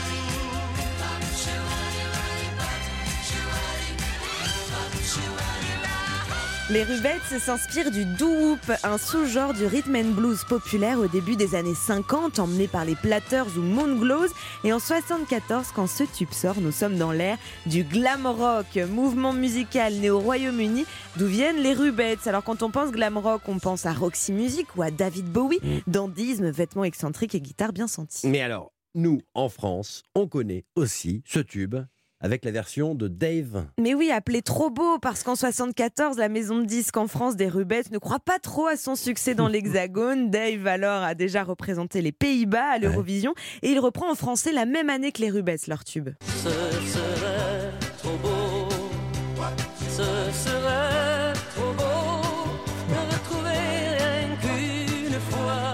Les Rubettes s'inspirent du doo-wop, un sous-genre du rhythm and blues populaire au début des années cinquante, emmené par les Platters ou Moonglows. Et en soixante-quatorze, quand ce tube sort, nous sommes dans l'ère du glam rock, mouvement musical né au Royaume-Uni, d'où viennent les Rubettes. Alors quand on pense glam rock, on pense à Roxy Music ou à David Bowie, dandisme, vêtements excentriques et guitare bien sentie. Mais alors, nous, en France, on connaît aussi ce tube avec la version de Dave. Mais oui, appelé trop beau, parce qu'en soixante-quatorze, la maison de disques en France des Rubettes ne croit pas trop à son succès dans l'Hexagone. Dave, alors, a déjà représenté les Pays-Bas à l'Eurovision, et il reprend en français la même année que les Rubettes, leur tube. Ce serait trop beau, ce serait trop beau de retrouver rien qu'une fois.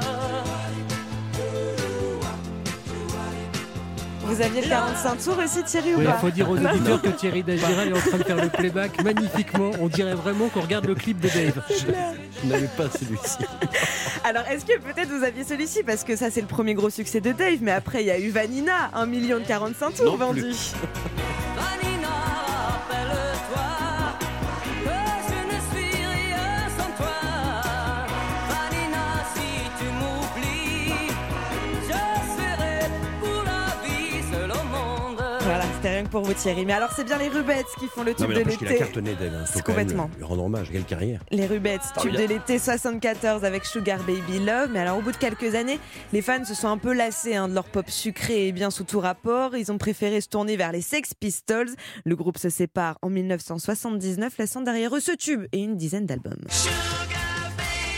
Vous aviez le quarante-cinq tours aussi, Thierry, ou Oui, pas? il faut dire aux auditeurs que Thierry Dagiral est en train de faire le playback magnifiquement. On dirait vraiment qu'on regarde le clip de Dave. Je n'avais pas celui-ci. Alors, est-ce que peut-être vous aviez celui-ci? Parce que ça, c'est le premier gros succès de Dave, mais après, il y a eu Vanina, un million de quarante-cinq tours vendus. Vanina, rappelle-toi que je ne suis rien sans toi. Vanina, si tu m'oublies, je serai pour la vie seul au monde. Voilà, c'était rien que pour vous, Thierry. Mais alors, c'est bien les Rubettes qui font le Non, tube mais de n'empêche qu'il a l'été. cartonné, Dave. Hein. Faut C'est quand même complètement. lui rendre hommage. Quelle carrière. Les Rubettes, tube de Formidable. l'été soixante-quatorze avec Sugar Baby Love. Mais alors, au bout de quelques années, les fans se sont un peu lassés hein, de leur pop sucré et bien sous tout rapport. Ils ont préféré se tourner vers les Sex Pistols. Le groupe se sépare en mille neuf cent soixante-dix-neuf, laissant derrière eux ce tube et une dizaine d'albums. Sugar baby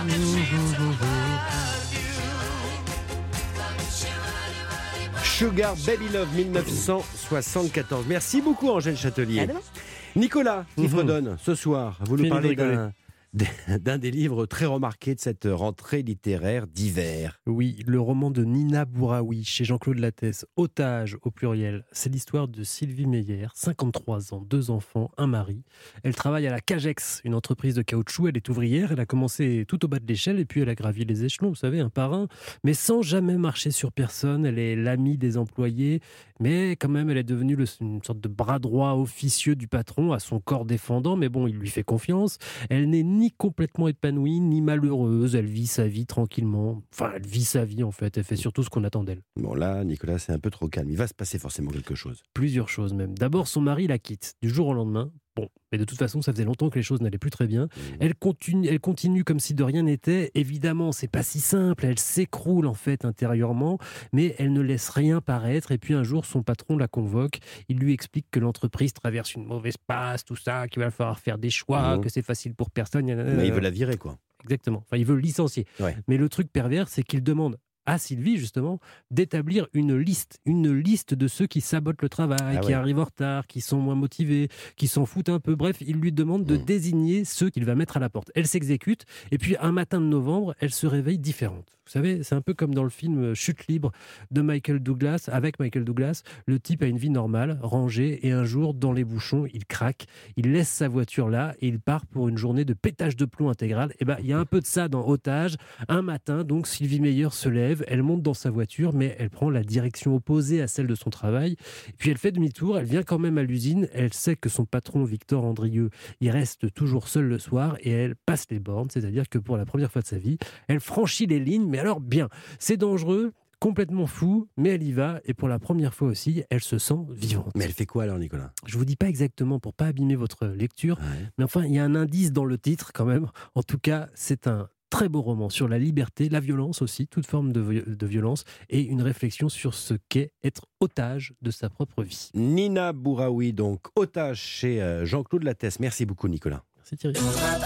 Sugar Baby Love mille neuf cent soixante-quatorze. Merci beaucoup Angèle Châtelier. Nicolas qui fredonne ce soir, vous nous parlez d'un, d'un des livres très remarqués de cette rentrée littéraire d'hiver. Oui, le roman de Nina Bouraoui chez Jean-Claude Lattès, Otage au pluriel. C'est l'histoire de Sylvie Meyer, cinquante-trois ans, deux enfants, un mari. Elle travaille à la Cagex, une entreprise de caoutchouc. Elle est ouvrière, elle a commencé tout au bas de l'échelle et puis elle a gravi les échelons, vous savez, un par un, mais sans jamais marcher sur personne. Elle est l'amie des employés, mais quand même elle est devenue le, une sorte de bras droit officieux du patron, à son corps défendant, mais bon, il lui fait confiance. Elle n'est ni complètement épanouie, ni malheureuse, elle vit sa vie tranquillement. Enfin, elle vit sa vie en fait, elle fait surtout ce qu'on attend d'elle. Bon là, Nicolas, c'est un peu trop calme, il va se passer forcément quelque chose. Plusieurs choses même. D'abord, son mari la quitte, du jour au lendemain. Bon, mais de toute façon, ça faisait longtemps que les choses n'allaient plus très bien. Mmh. Elle continue, elle continue comme si de rien n'était. Évidemment, c'est pas si simple. Elle s'écroule en fait intérieurement, mais elle ne laisse rien paraître. Et puis un jour, son patron la convoque. Il lui explique que l'entreprise traverse une mauvaise passe, tout ça, qu'il va falloir faire des choix, mmh. que c'est facile pour personne. Mais il veut la virer, quoi. Exactement. Enfin, il veut le licencier. Ouais. Mais le truc pervers, c'est qu'il demande à Sylvie, justement, d'établir une liste, une liste de ceux qui sabotent le travail, ah qui ouais. arrivent en retard, qui sont moins motivés, qui s'en foutent un peu. Bref, il lui demande de mmh. désigner ceux qu'il va mettre à la porte. Elle s'exécute, et puis un matin de novembre, elle se réveille différente. Vous savez, c'est un peu comme dans le film Chute libre de Michael Douglas. Avec Michael Douglas, le type a une vie normale, rangée, et un jour, dans les bouchons, il craque, il laisse sa voiture là, et il part pour une journée de pétage de plomb intégral. Et ben, il y a un peu de ça dans Otage. Un matin, donc, Sylvie Meyer se lève, elle monte dans sa voiture, mais elle prend la direction opposée à celle de son travail. Et puis elle fait demi-tour, elle vient quand même à l'usine, elle sait que son patron, Victor Andrieux, il reste toujours seul le soir, et elle passe les bornes, c'est-à-dire que pour la première fois de sa vie, elle franchit les lignes, mais alors bien, c'est dangereux, complètement fou, mais elle y va, et pour la première fois aussi, elle se sent vivante. Mais elle fait quoi alors, Nicolas ? Je vous dis pas exactement pour pas abîmer votre lecture, ouais. mais enfin, il y a un indice dans le titre quand même. En tout cas, c'est un très beau roman sur la liberté, la violence aussi, toute forme de, de violence, et une réflexion sur ce qu'est être otage de sa propre vie. Nina Bouraoui, donc otage chez Jean-Claude Lattès. Merci beaucoup, Nicolas. Merci Thierry.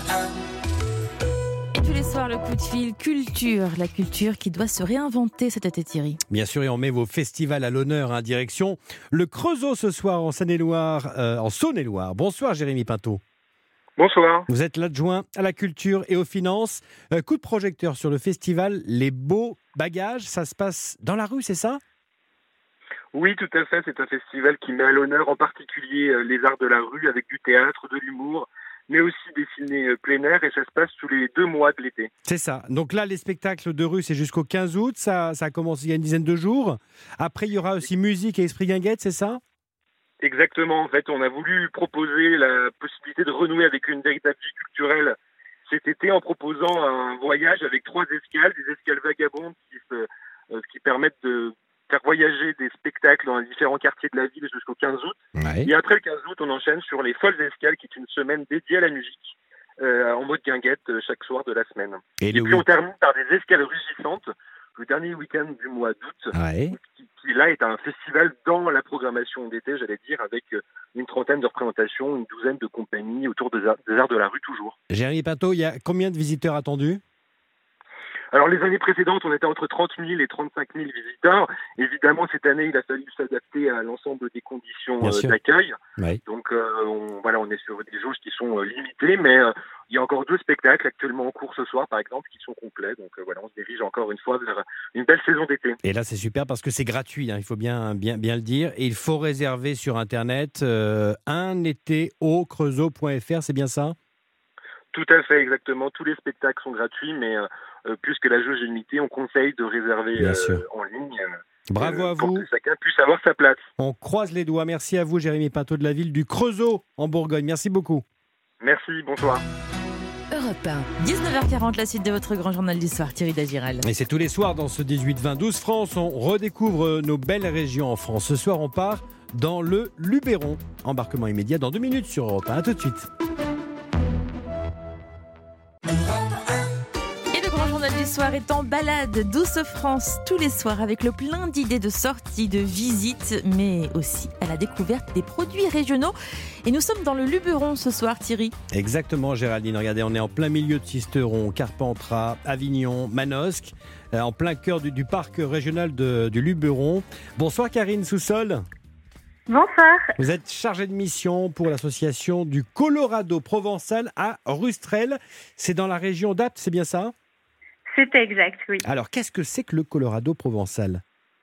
Tous les soirs, le coup de fil culture, la culture qui doit se réinventer cet été, Thierry. Bien sûr, et on met vos festivals à l'honneur, hein, direction le Creusot ce soir en Saône-et-Loire, euh, en Saône-et-Loire. Bonsoir Jérémy Pinto. Bonsoir. Vous êtes l'adjoint à la culture et aux finances. Euh, coup de projecteur sur le festival Les Beaux Bagages. Ça se passe dans la rue, c'est ça ? Oui, tout à fait. C'est un festival qui met à l'honneur en particulier euh, les arts de la rue avec du théâtre, de l'humour, mais aussi des ciné plein air, et ça se passe tous les deux mois de l'été. C'est ça. Donc là, les spectacles de rue, c'est jusqu'au quinze août. Ça, ça commence il y a une dizaine de jours. Après, il y aura aussi musique et esprit guinguette, c'est ça ? Exactement. En fait, on a voulu proposer la possibilité de renouer avec une véritable vie culturelle cet été en proposant un voyage avec trois escales, des escales vagabondes qui, se, euh, qui permettent de faire voyager des spectacles dans les différents quartiers de la ville jusqu'au quinze août. Ouais. Et après le quinze août, on enchaîne sur les Folles Escales, qui est une semaine dédiée à la musique, euh, en mode guinguette euh, chaque soir de la semaine. Et, Et puis on termine par des escales rugissantes, le dernier week-end du mois d'août, ouais. qui, qui là est un festival dans la programmation d'été, j'allais dire, avec une trentaine de représentations, une douzaine de compagnies autour des arts, des arts de la rue toujours. Jérémy Pinto, il y a combien de visiteurs attendus ? Alors, les années précédentes, on était entre trente mille et trente-cinq mille visiteurs. Évidemment, cette année, il a fallu s'adapter à l'ensemble des conditions euh, d'accueil. Oui. Donc, euh, on, voilà, on est sur des jauges qui sont euh, limitées, mais euh, il y a encore deux spectacles actuellement en cours ce soir, par exemple, qui sont complets. Donc, euh, voilà, on se dirige encore une fois vers une belle saison d'été. Et là, c'est super parce que c'est gratuit, hein, il faut bien, bien, bien le dire. Et il faut réserver sur Internet euh, un été au creusot point f r, c'est bien ça ? Tout à fait, exactement. Tous les spectacles sont gratuits, mais euh, puisque la jauge est limitée, on conseille de réserver euh, en ligne. Euh, Bravo à pour vous. Que chacun puisse avoir sa place. On croise les doigts. Merci à vous, Jérémy Pinto de la ville du Creusot en Bourgogne. Merci beaucoup. Merci, bonsoir. Europe un. dix-neuf heures quarante, la suite de votre grand journal du soir, Thierry Dagiral. Et c'est tous les soirs dans ce dix-huit vingt douze France. On redécouvre nos belles régions en France. Ce soir, on part dans le Luberon. Embarquement immédiat dans deux minutes sur Europe un. À tout de suite. soir est en balade Douce France tous les soirs avec le plein d'idées de sorties, de visites, mais aussi à la découverte des produits régionaux. Et nous sommes dans le Luberon ce soir, Thierry. Exactement, Géraldine. Regardez, on est en plein milieu de Sisteron, Carpentras, Avignon, Manosque, euh, en plein cœur du, du parc régional de, du Luberon. Bonsoir Karine Soussol. Bonsoir. Vous êtes chargée de mission pour l'association du Colorado provençal à Rustrel. C'est dans la région d'Apt, c'est bien ça ? C'est exact, oui. Alors, qu'est-ce que c'est que le Colorado provençal ?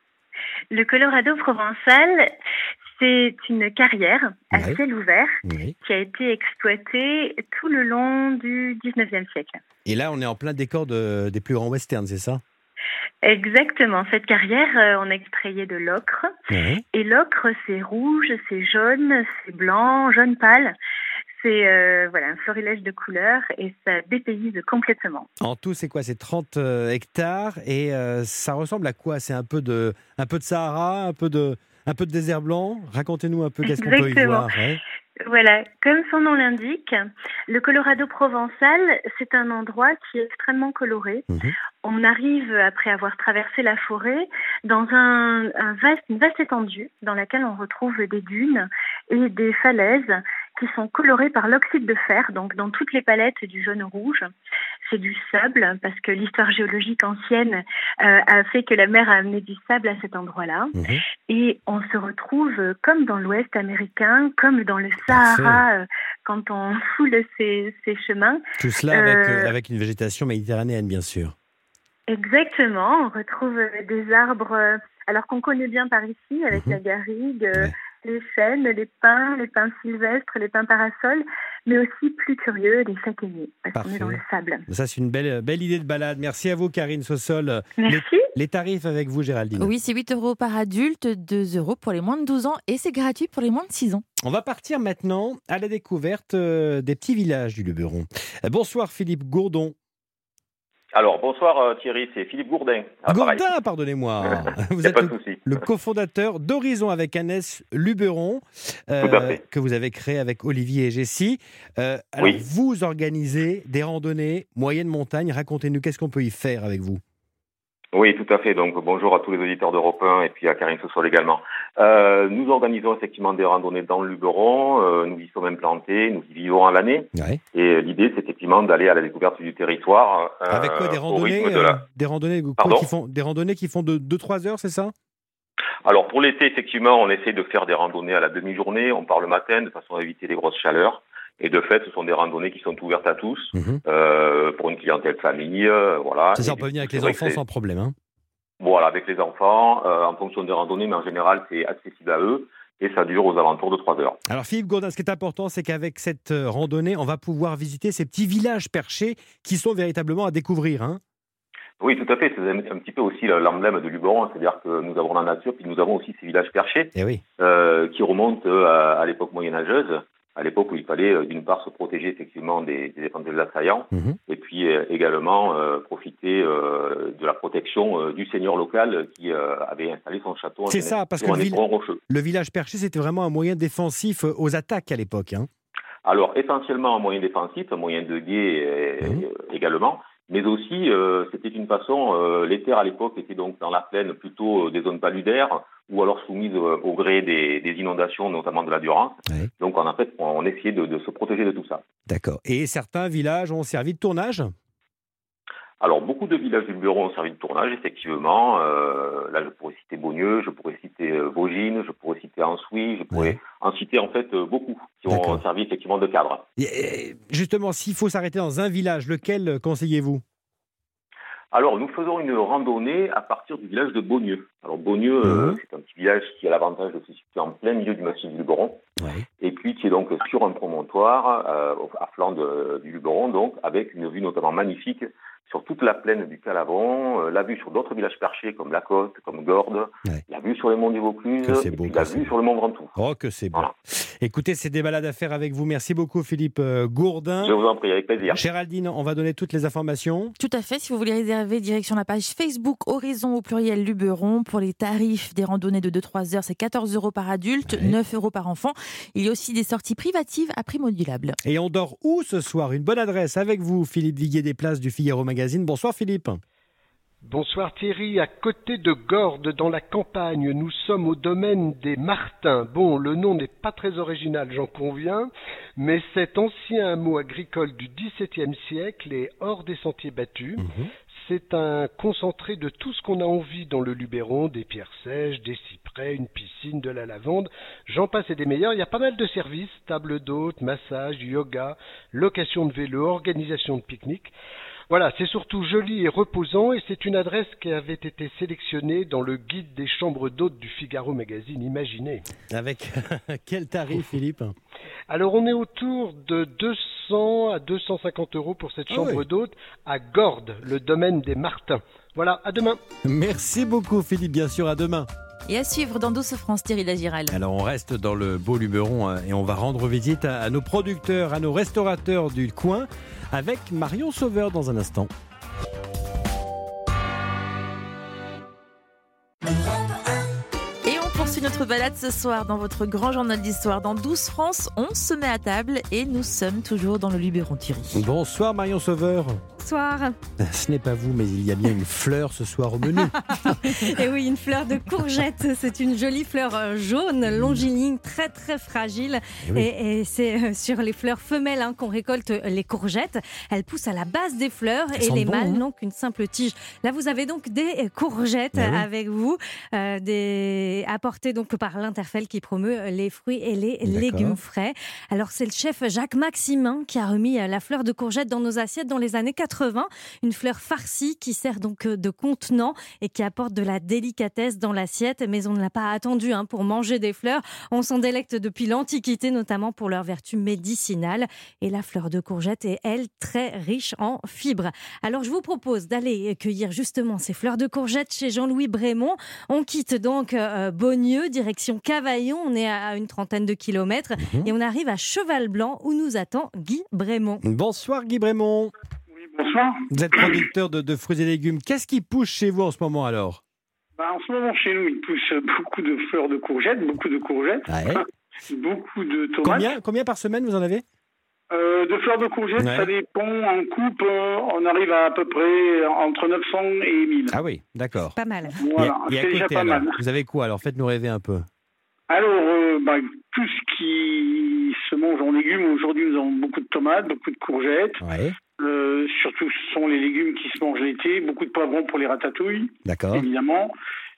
Le Colorado provençal, c'est une carrière à Ouais. ciel ouvert Oui. qui a été exploitée tout le long du dix-neuvième siècle. Et là, on est en plein décor de, des plus grands westerns, c'est ça ? Exactement. Cette carrière, euh, on extrayait de l'ocre. Oui. Et l'ocre, c'est rouge, c'est jaune, c'est blanc, jaune pâle. C'est euh, voilà, un florilège de couleurs et ça dépayse complètement. En tout, c'est quoi ? C'est trente euh, hectares et euh, ça ressemble à quoi ? C'est un peu de, un peu de Sahara, un peu de, un peu de désert blanc ? Racontez-nous un peu qu'est-ce qu'on peut y Exactement. voir. Ouais. Voilà, comme son nom l'indique, le Colorado provençal, c'est un endroit qui est extrêmement coloré. Mhm. On arrive, après avoir traversé la forêt, dans un, un vaste, une vaste étendue dans laquelle on retrouve des dunes et des falaises qui sont colorées par l'oxyde de fer, donc dans toutes les palettes du jaune-rouge. C'est du sable, parce que l'histoire géologique ancienne euh, a fait que la mer a amené du sable à cet endroit-là. Mhm. Et on se retrouve euh, comme dans l'Ouest américain, comme dans le Sahara, euh, quand on foule ces, ces chemins. Tout cela avec, Euh, euh, avec une végétation méditerranéenne, bien sûr. Exactement, on retrouve euh, des arbres, euh, alors qu'on connaît bien par ici, avec Mhm. la garrigue, euh, les chênes, les pins, les pins sylvestres, les pins parasols, mais aussi plus curieux, les châtaigniers, parce qu'on est dans le sable. Ça, c'est une belle, belle idée de balade. Merci à vous, Karine Sossol. Merci. Les, les tarifs avec vous, Géraldine. Oui, c'est huit euros par adulte, deux euros pour les moins de douze ans et c'est gratuit pour les moins de six ans. On va partir maintenant à la découverte euh, des petits villages du Luberon. Euh, Bonsoir, Philippe Gourdon. Alors, bonsoir euh, Thierry, c'est Philippe Gourdin. Ah, pareil. Gourdin, pardonnez-moi. Vous Y a êtes pas de le, souci. le cofondateur d'Horizon avec un S Luberon, euh, Tout à fait. que vous avez créé avec Olivier et Jessie. Euh, alors, Oui. vous organisez des randonnées moyenne montagne. Racontez-nous, qu'est-ce qu'on peut y faire avec vous ? Oui, tout à fait. Donc, bonjour à tous les auditeurs d'Europe un et puis à Karine Sossol également. Euh, nous organisons effectivement des randonnées dans le Luberon. Euh, nous y sommes implantés, nous y vivons à l'année. Ouais. Et l'idée, c'est effectivement d'aller à la découverte du territoire. euh, Avec quoi, des au randonnées, rythme de la- euh, des randonnées quoi, Pardon qui font des randonnées qui font de deux trois heures, c'est ça ? Alors, pour l'été, effectivement, on essaie de faire des randonnées à la demi-journée. On part le matin de façon à éviter les grosses chaleurs. Et de fait, ce sont des randonnées qui sont ouvertes à tous, Mhm. euh, pour une clientèle famille, euh, voilà. C'est ça, Et on du peut venir coup, avec c'est les vrai que enfants c'est- sans problème. Hein. Voilà, avec les enfants, euh, en fonction des randonnées, mais en général, c'est accessible à eux et ça dure aux alentours de trois heures. Alors Philippe Gourdin, ce qui est important, c'est qu'avec cette euh, randonnée, on va pouvoir visiter ces petits villages perchés qui sont véritablement à découvrir. Hein. Oui, tout à fait. C'est un, un petit peu aussi l'emblème de Luberon, c'est-à-dire que nous avons la nature, puis nous avons aussi ces villages perchés Eh oui. euh, qui remontent euh, à, à l'époque moyenâgeuse, à l'époque où il fallait euh, d'une part se protéger effectivement des, des éventuels assaillants, Mhm. et puis euh, également euh, profiter euh, de la protection euh, du seigneur local qui euh, avait installé son château en C'est Genève, ça, parce que sur le, un vill- éperon rocheux. le village perché, c'était vraiment un moyen défensif euh, aux attaques à l'époque. Hein. Alors, essentiellement un moyen défensif, un moyen de guet euh, Mhm. également, mais aussi, euh, c'était une façon, euh, les terres à l'époque étaient donc dans la plaine plutôt euh, des zones paludaires, ou alors soumises euh, au gré des, des inondations, notamment de la Durance. Ouais. Donc, en fait, on essayait de, de se protéger de tout ça. D'accord. Et certains villages ont servi de tournage ? Alors, beaucoup de villages du Luberon ont servi de tournage, effectivement. Euh, là, je pourrais citer Beaugneux, je pourrais citer euh, Vaugines, je pourrais citer Ansouis, je pourrais Ouais. en citer en fait euh, beaucoup qui ont D'accord. servi effectivement de cadre. Et, et, justement, s'il faut s'arrêter dans un village, lequel euh, conseillez-vous ? Alors, nous faisons une randonnée à partir du village de Beaugneux. Alors, Beaugneux, euh, Mhm. c'est un petit village qui a l'avantage de se situer en plein milieu du massif du Luberon, Ouais. et puis qui est donc sur un promontoire euh, à flanc de- du Luberon, donc avec une vue notamment magnifique sur toute la plaine du Calavon, euh, la vue sur d'autres villages perchés comme La Côte, comme Gordes, Ouais. la vue sur les monts du Vaucluse, Que c'est et beau, puis que la c'est vue sur le mont Ventoux. Oh, que c'est beau. Voilà. Écoutez, c'est des balades à faire avec vous. Merci beaucoup, Philippe euh, Gourdin. Je vous en prie, avec plaisir. Géraldine, on va donner toutes les informations. Tout à fait, si vous voulez réserver, direction la page Facebook Horizon au pluriel Luberon. Pour les tarifs des randonnées de deux à trois heures, c'est quatorze euros par adulte, Ouais. neuf euros par enfant. Il y a aussi des sorties privatives à prix modulable. Et on dort où ce soir ? Une bonne adresse avec vous, Philippe Viguier des Places du Figaro Magazine. Bonsoir Philippe. Bonsoir Thierry, à côté de Gordes, dans la campagne, nous sommes au domaine des Martins. Bon, le nom n'est pas très original, j'en conviens, mais cet ancien hameau agricole du dix-septième siècle est hors des sentiers battus. Mmh. C'est un concentré de tout ce qu'on a envie dans le Luberon, des pierres sèches, des cyprès, une piscine, de la lavande, j'en passe et des meilleurs. Il y a pas mal de services, table d'hôtes, massage, yoga, location de vélo, organisation de pique-nique. Voilà, c'est surtout joli et reposant et c'est une adresse qui avait été sélectionnée dans le guide des chambres d'hôtes du Figaro Magazine, imaginez. Avec quel tarif, Philippe ? Alors on est autour de deux cents à deux cent cinquante euros pour cette chambre ah oui. d'hôte à Gordes, le domaine des Martins. Voilà, à demain. Merci beaucoup Philippe, bien sûr, à demain. Et à suivre dans Douce France, Thierry Lagiral. Alors on reste dans le beau Luberon et on va rendre visite à nos producteurs, à nos restaurateurs du coin avec Marion Sauveur dans un instant. Et on poursuit notre balade ce soir dans votre grand journal d'histoire. Dans Douce France, on se met à table et nous sommes toujours dans le Luberon, Thierry. Bonsoir Marion Sauveur. Bonsoir. Ce n'est pas vous, mais il y a bien une fleur ce soir au menu. Et oui, une fleur de courgette. C'est une jolie fleur jaune, longiligne, très très fragile. Et, oui. et, et c'est sur les fleurs femelles hein, qu'on récolte les courgettes. Elles poussent à la base des fleurs Elles et les bon, mâles hein. n'ont qu'une simple tige. Là, vous avez donc des courgettes oui. avec vous, euh, des... apportées donc par l'Interfel qui promeut les fruits et les D'accord. légumes frais. Alors, c'est le chef Jacques Maximin qui a remis la fleur de courgette dans nos assiettes dans les années quatre-vingts. Une fleur farcie qui sert donc de contenant et qui apporte de la délicatesse dans l'assiette. Mais on ne l'a pas attendu hein, pour manger des fleurs. On s'en délecte depuis l'Antiquité, notamment pour leurs vertus médicinales. Et la fleur de courgette est, elle, très riche en fibres. Alors, je vous propose d'aller cueillir justement ces fleurs de courgette chez Jean-Louis Brémond. On quitte donc euh, Beaunieu, direction Cavaillon. On est à une trentaine de kilomètres. Mmh. Et on arrive à Cheval-Blanc où nous attend Guy Brémond. Bonsoir Guy Brémond. Bonsoir. Vous êtes producteur de, de fruits et légumes. Qu'est-ce qui pousse chez vous en ce moment alors ? Bah, en ce moment chez nous, il pousse beaucoup de fleurs de courgettes, beaucoup de courgettes, ouais. beaucoup de tomates. Combien, combien par semaine vous en avez ? euh, De fleurs de courgettes, ouais. ça dépend. En coupe, on arrive à à peu près entre neuf cents et mille. Ah oui, d'accord. Pas mal. Voilà, et, et c'est déjà côté, pas alors, mal. Vous avez quoi alors ? Faites-nous rêver un peu. Alors, euh, bah, tout ce qui se mange en légumes, aujourd'hui nous avons beaucoup de tomates, beaucoup de courgettes. Ouais. Euh, surtout, ce sont les légumes qui se mangent l'été. Beaucoup de poivrons pour les ratatouilles, D'accord. évidemment.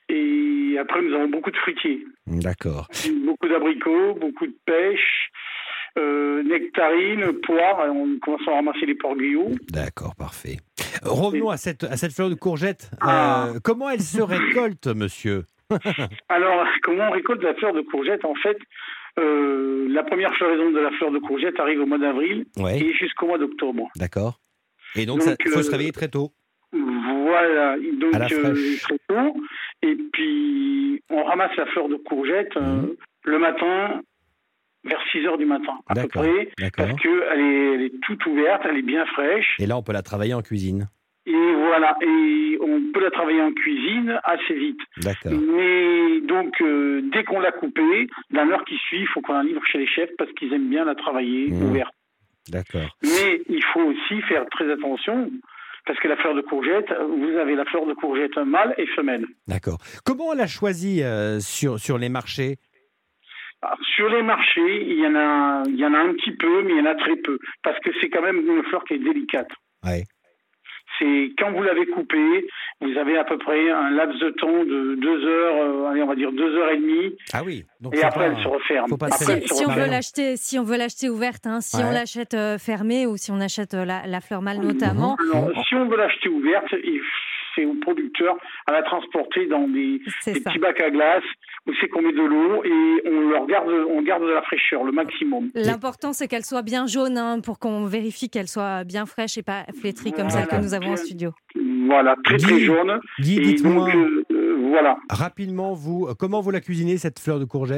Et après, nous avons beaucoup de fruitiers. D'accord. Beaucoup d'abricots, beaucoup de pêches, euh, nectarines, poires. On commence à ramasser les poires Guyot. D'accord, parfait. Revenons à cette, à cette fleur de courgette. Ah. Euh, comment elle se récolte, monsieur ? Alors, comment on récolte la fleur de courgette ? En fait, euh, la première floraison de la fleur de courgette arrive au mois d'avril ouais. et jusqu'au mois d'octobre. D'accord. Et donc, il faut euh, se réveiller très tôt. Voilà, donc à la euh, très tôt. Et puis, on ramasse la fleur de courgette mmh. euh, le matin, vers six heures du matin, à D'accord. peu près. D'accord. Parce qu'elle est, elle est toute ouverte, elle est bien fraîche. Et là, on peut la travailler en cuisine. Et voilà, et on peut la travailler en cuisine assez vite. D'accord. Mais donc, euh, dès qu'on l'a coupée, dans l'heure qui suit, il faut qu'on la livre chez les chefs parce qu'ils aiment bien la travailler mmh. ouverte. D'accord. Mais il faut aussi faire très attention parce que la fleur de courgette, vous avez la fleur de courgette mâle et femelle. D'accord. Comment on l'a choisie euh, sur, sur les marchés ? Alors, sur les marchés, il y en a, il y en a un petit peu, mais il y en a très peu. Parce que c'est quand même une fleur qui est délicate. Ouais. C'est quand vous l'avez coupée, vous avez à peu près un laps de temps de deux heures, euh, allez, on va dire deux heures et demie. Ah oui. Donc et après, pas, elle se referme. Après, si, elle se si, referme. On veut l'acheter, si on veut l'acheter ouverte, hein, si ouais. on l'achète euh, fermée ou si on achète euh, la, la fleur mâle notamment. Non, si on veut l'acheter ouverte, il c'est au producteur à la transporter dans des, des petits bacs à glace où c'est qu'on met de l'eau et on leur garde, on garde de la fraîcheur, le maximum. L'important, c'est qu'elle soit bien jaune hein, pour qu'on vérifie qu'elle soit bien fraîche et pas flétrie comme voilà. celle que nous avons en studio. Voilà, très Guy, très jaune. Guy, dites-moi, euh, euh, voilà. rapidement, vous, comment vous la cuisinez, cette fleur de courgette ?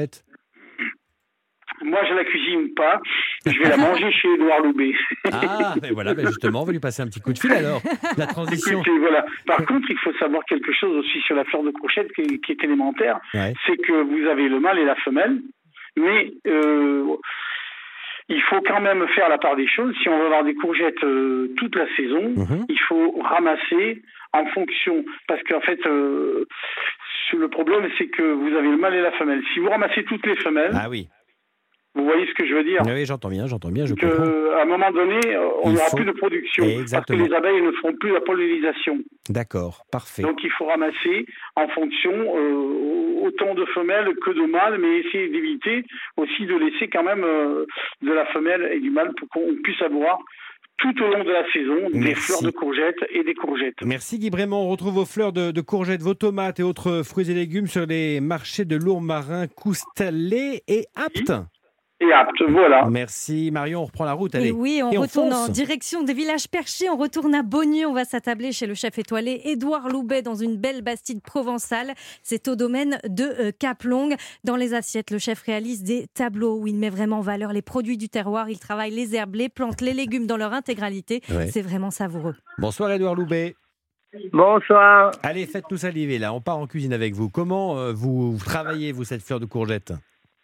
Moi, je la cuisine pas. Je vais la manger chez Édouard Loubet. Ah, ben voilà, ben justement, on va lui passer un petit coup de fil alors. La transition. Écoutez, voilà. Par contre, il faut savoir quelque chose aussi sur la fleur de courgette qui est, qui est élémentaire. Ouais. C'est que vous avez le mâle et la femelle, mais euh, il faut quand même faire la part des choses. Si on veut avoir des courgettes euh, toute la saison, mmh. il faut ramasser en fonction, parce qu'en fait, euh, le problème, c'est que vous avez le mâle et la femelle. Si vous ramassez toutes les femelles, ah oui. Vous voyez ce que je veux dire? Oui, j'entends bien, j'entends bien, je que, comprends. À un moment donné, on n'aura faut... plus de production. Exactement. Parce que les abeilles ne feront plus la pollinisation. D'accord, parfait. Donc il faut ramasser en fonction euh, autant de femelles que de mâles, mais essayer d'éviter aussi de laisser quand même euh, de la femelle et du mâle pour qu'on puisse avoir tout au long de la saison des Merci. fleurs de courgettes et des courgettes. Merci Guy Brémond. On retrouve vos fleurs de, de courgettes, vos tomates et autres fruits et légumes sur les marchés de Lourmarin, Coustalet et Apt. Et apte, voilà. Merci Marion, on reprend la route. Allez. Et oui, on et retourne on en direction des villages perchés, on retourne à Beaunieu, on va s'attabler chez le chef étoilé Édouard Loubet dans une belle bastide provençale. C'est au domaine de euh, Cap-Longue. Dans les assiettes, le chef réalise des tableaux où il met vraiment en valeur les produits du terroir. Il travaille les herbes, les plantes, les légumes dans leur intégralité. Ouais. C'est vraiment savoureux. Bonsoir Édouard Loubet. Bonsoir. Allez, faites-nous saliver là, on part en cuisine avec vous. Comment euh, vous, vous travaillez, vous, cette fleur de courgette ?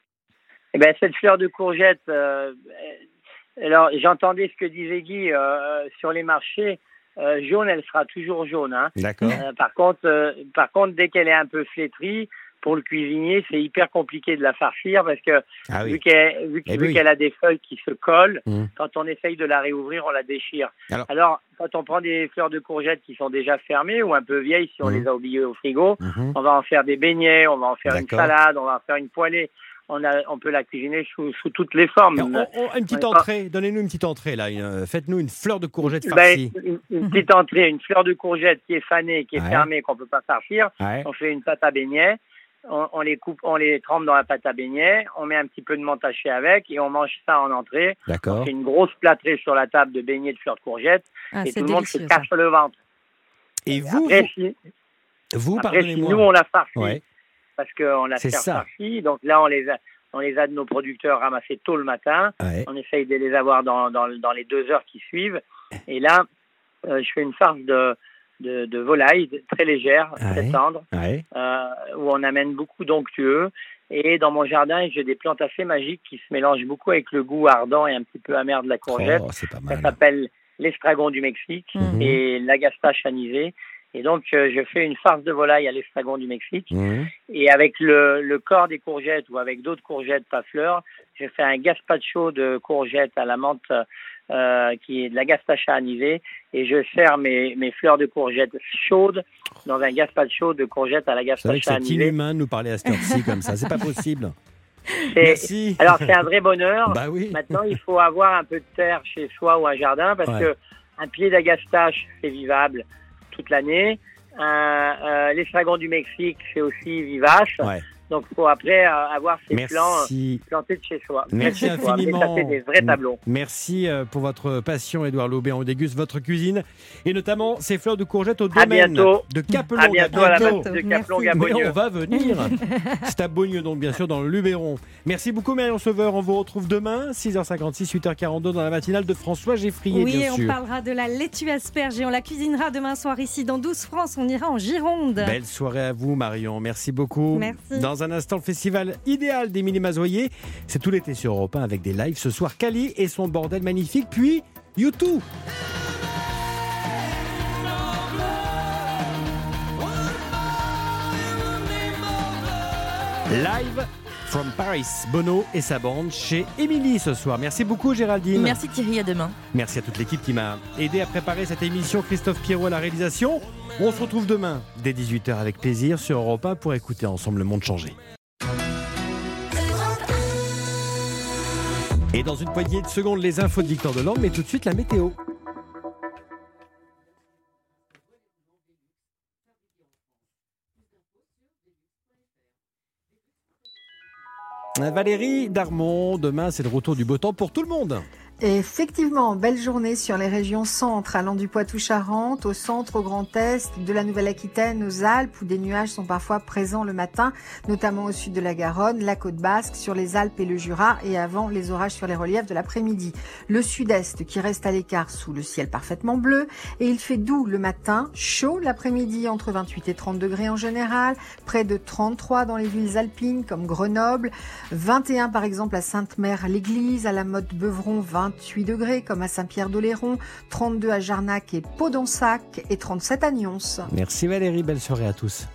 Eh ben, cette fleur de courgette, euh, alors j'entendais ce que disait Guy euh, sur les marchés. Euh, jaune, elle sera toujours jaune. Hein. D'accord. Euh, par contre, euh, par contre, dès qu'elle est un peu flétrie, pour le cuisinier, c'est hyper compliqué de la farcir parce que ah oui. vu qu'elle, vu, vu oui. qu'elle a des feuilles qui se collent, mmh. quand on essaye de la réouvrir, on la déchire. Alors, Alors, quand on prend des fleurs de courgettes qui sont déjà fermées ou un peu vieilles, si on mmh. les a oubliées au frigo, mmh. on va en faire des beignets, on va en faire D'accord. une salade, on va en faire une poêlée. On, a, on peut la cuisiner sous, sous toutes les formes. On, on, une petite entrée, pas... donnez-nous une petite entrée là. Une, faites-nous une fleur de courgette farcie. Ben, une, une petite entrée, une fleur de courgette qui est fanée, qui est ouais. fermée, qu'on peut pas farcir. Ouais. On fait une pâte à beignets. On, on les coupe, on les trempe dans la pâte à beignets. On met un petit peu de menthe hachée avec et on mange ça en entrée. D'accord. On fait une grosse plâtrée sur la table de beignets de fleurs de courgette ah, et tout le monde se casse le ventre. Et vous, après, vous, si, vous après, pardonnez-moi. Si nous on la farcie. Ouais. Parce qu'on la fait farcie, donc là on les a, on les a de nos producteurs ramassés tôt le matin. Ouais. On essaye de les avoir dans, dans, dans les deux heures qui suivent. Et là, euh, je fais une farce de, de, de volaille très légère, ouais. très tendre, ouais. euh, où on amène beaucoup d'onctueux. Et dans mon jardin, j'ai des plantes assez magiques qui se mélangent beaucoup avec le goût ardent et un petit peu amer de la courgette. Oh, c'est pas mal. Ça s'appelle l'estragon du Mexique mmh. et l'agastache anisée. Et donc, euh, je fais une farce de volaille à l'estragon du Mexique. Mmh. Et avec le, le corps des courgettes ou avec d'autres courgettes pas fleurs, je fais un gazpacho de courgettes à la menthe euh, qui est de la gastacha anisée. Et je sers mes, mes fleurs de courgettes chaudes dans un gazpacho de courgettes à la gastacha anisée. C'est inhumain de nous parler à cette heure-ci comme ça. C'est pas possible. Merci. Alors, c'est un vrai bonheur. Bah oui. Maintenant, il faut avoir un peu de terre chez soi ou un jardin parce ouais. que un pied d'agastache, c'est vivable toute l'année. Euh, euh, l'estragon du Mexique, c'est aussi vivace. Ouais. Donc, il faut après euh, avoir ces Merci. plants euh, plantés de chez soi. Merci infiniment. Ça fait des vrais tableaux. Merci pour votre passion, Édouard Loubet. On déguste votre cuisine et notamment ces fleurs de courgettes au domaine de Cap-Longue. À bientôt, à, bientôt. à la de Cap-Longue à Beaunieu. Mais on va venir. C'est à Beaunieu, donc bien sûr, dans le Luberon. Merci beaucoup, Marion Sauveur. On vous retrouve demain, six heures cinquante-six, huit heures quarante-deux, dans la matinale de François Geffrier, oui, bien sûr. Oui, on parlera de la laitue asperge et on la cuisinera demain soir ici dans douze France. On ira en Gironde. Belle soirée à vous, Marion. Merci beaucoup. Merci. Dans un instant, le festival idéal d'Émilie Mazoyer. C'est tout l'été sur Europe un avec des lives. Ce soir, Kali et son bordel magnifique. Puis, U deux. Live from Paris. Bono et sa bande chez Émilie ce soir. Merci beaucoup, Géraldine. Merci Thierry, à demain. Merci à toute l'équipe qui m'a aidé à préparer cette émission. Christophe Pierrot à la réalisation. On se retrouve demain dès dix-huit heures avec plaisir sur Europe un pour écouter ensemble Le Monde Changé. Et dans une poignée de secondes, les infos de Victor Delorme, mais tout de suite la météo. Valérie Darmon, demain c'est le retour du beau temps pour tout le monde. Et effectivement, belle journée sur les régions centre, allant du Poitou-Charentes au centre, au Grand Est, de la Nouvelle-Aquitaine aux Alpes, où des nuages sont parfois présents le matin, notamment au sud de la Garonne, la côte basque, sur les Alpes et le Jura, et avant les orages sur les reliefs de l'après-midi. Le sud-est qui reste à l'écart sous le ciel parfaitement bleu, et il fait doux le matin, chaud l'après-midi entre vingt-huit et trente degrés en général, près de trente-trois dans les villes alpines comme Grenoble, vingt et un par exemple à Sainte-Mère-l'Église, à la Motte-Beuvron, vingt-huit degrés comme à Saint-Pierre-d'Oléron, trente-deux à Jarnac et Podonsac et trente-sept à Nyons. Merci Valérie, belle soirée à tous.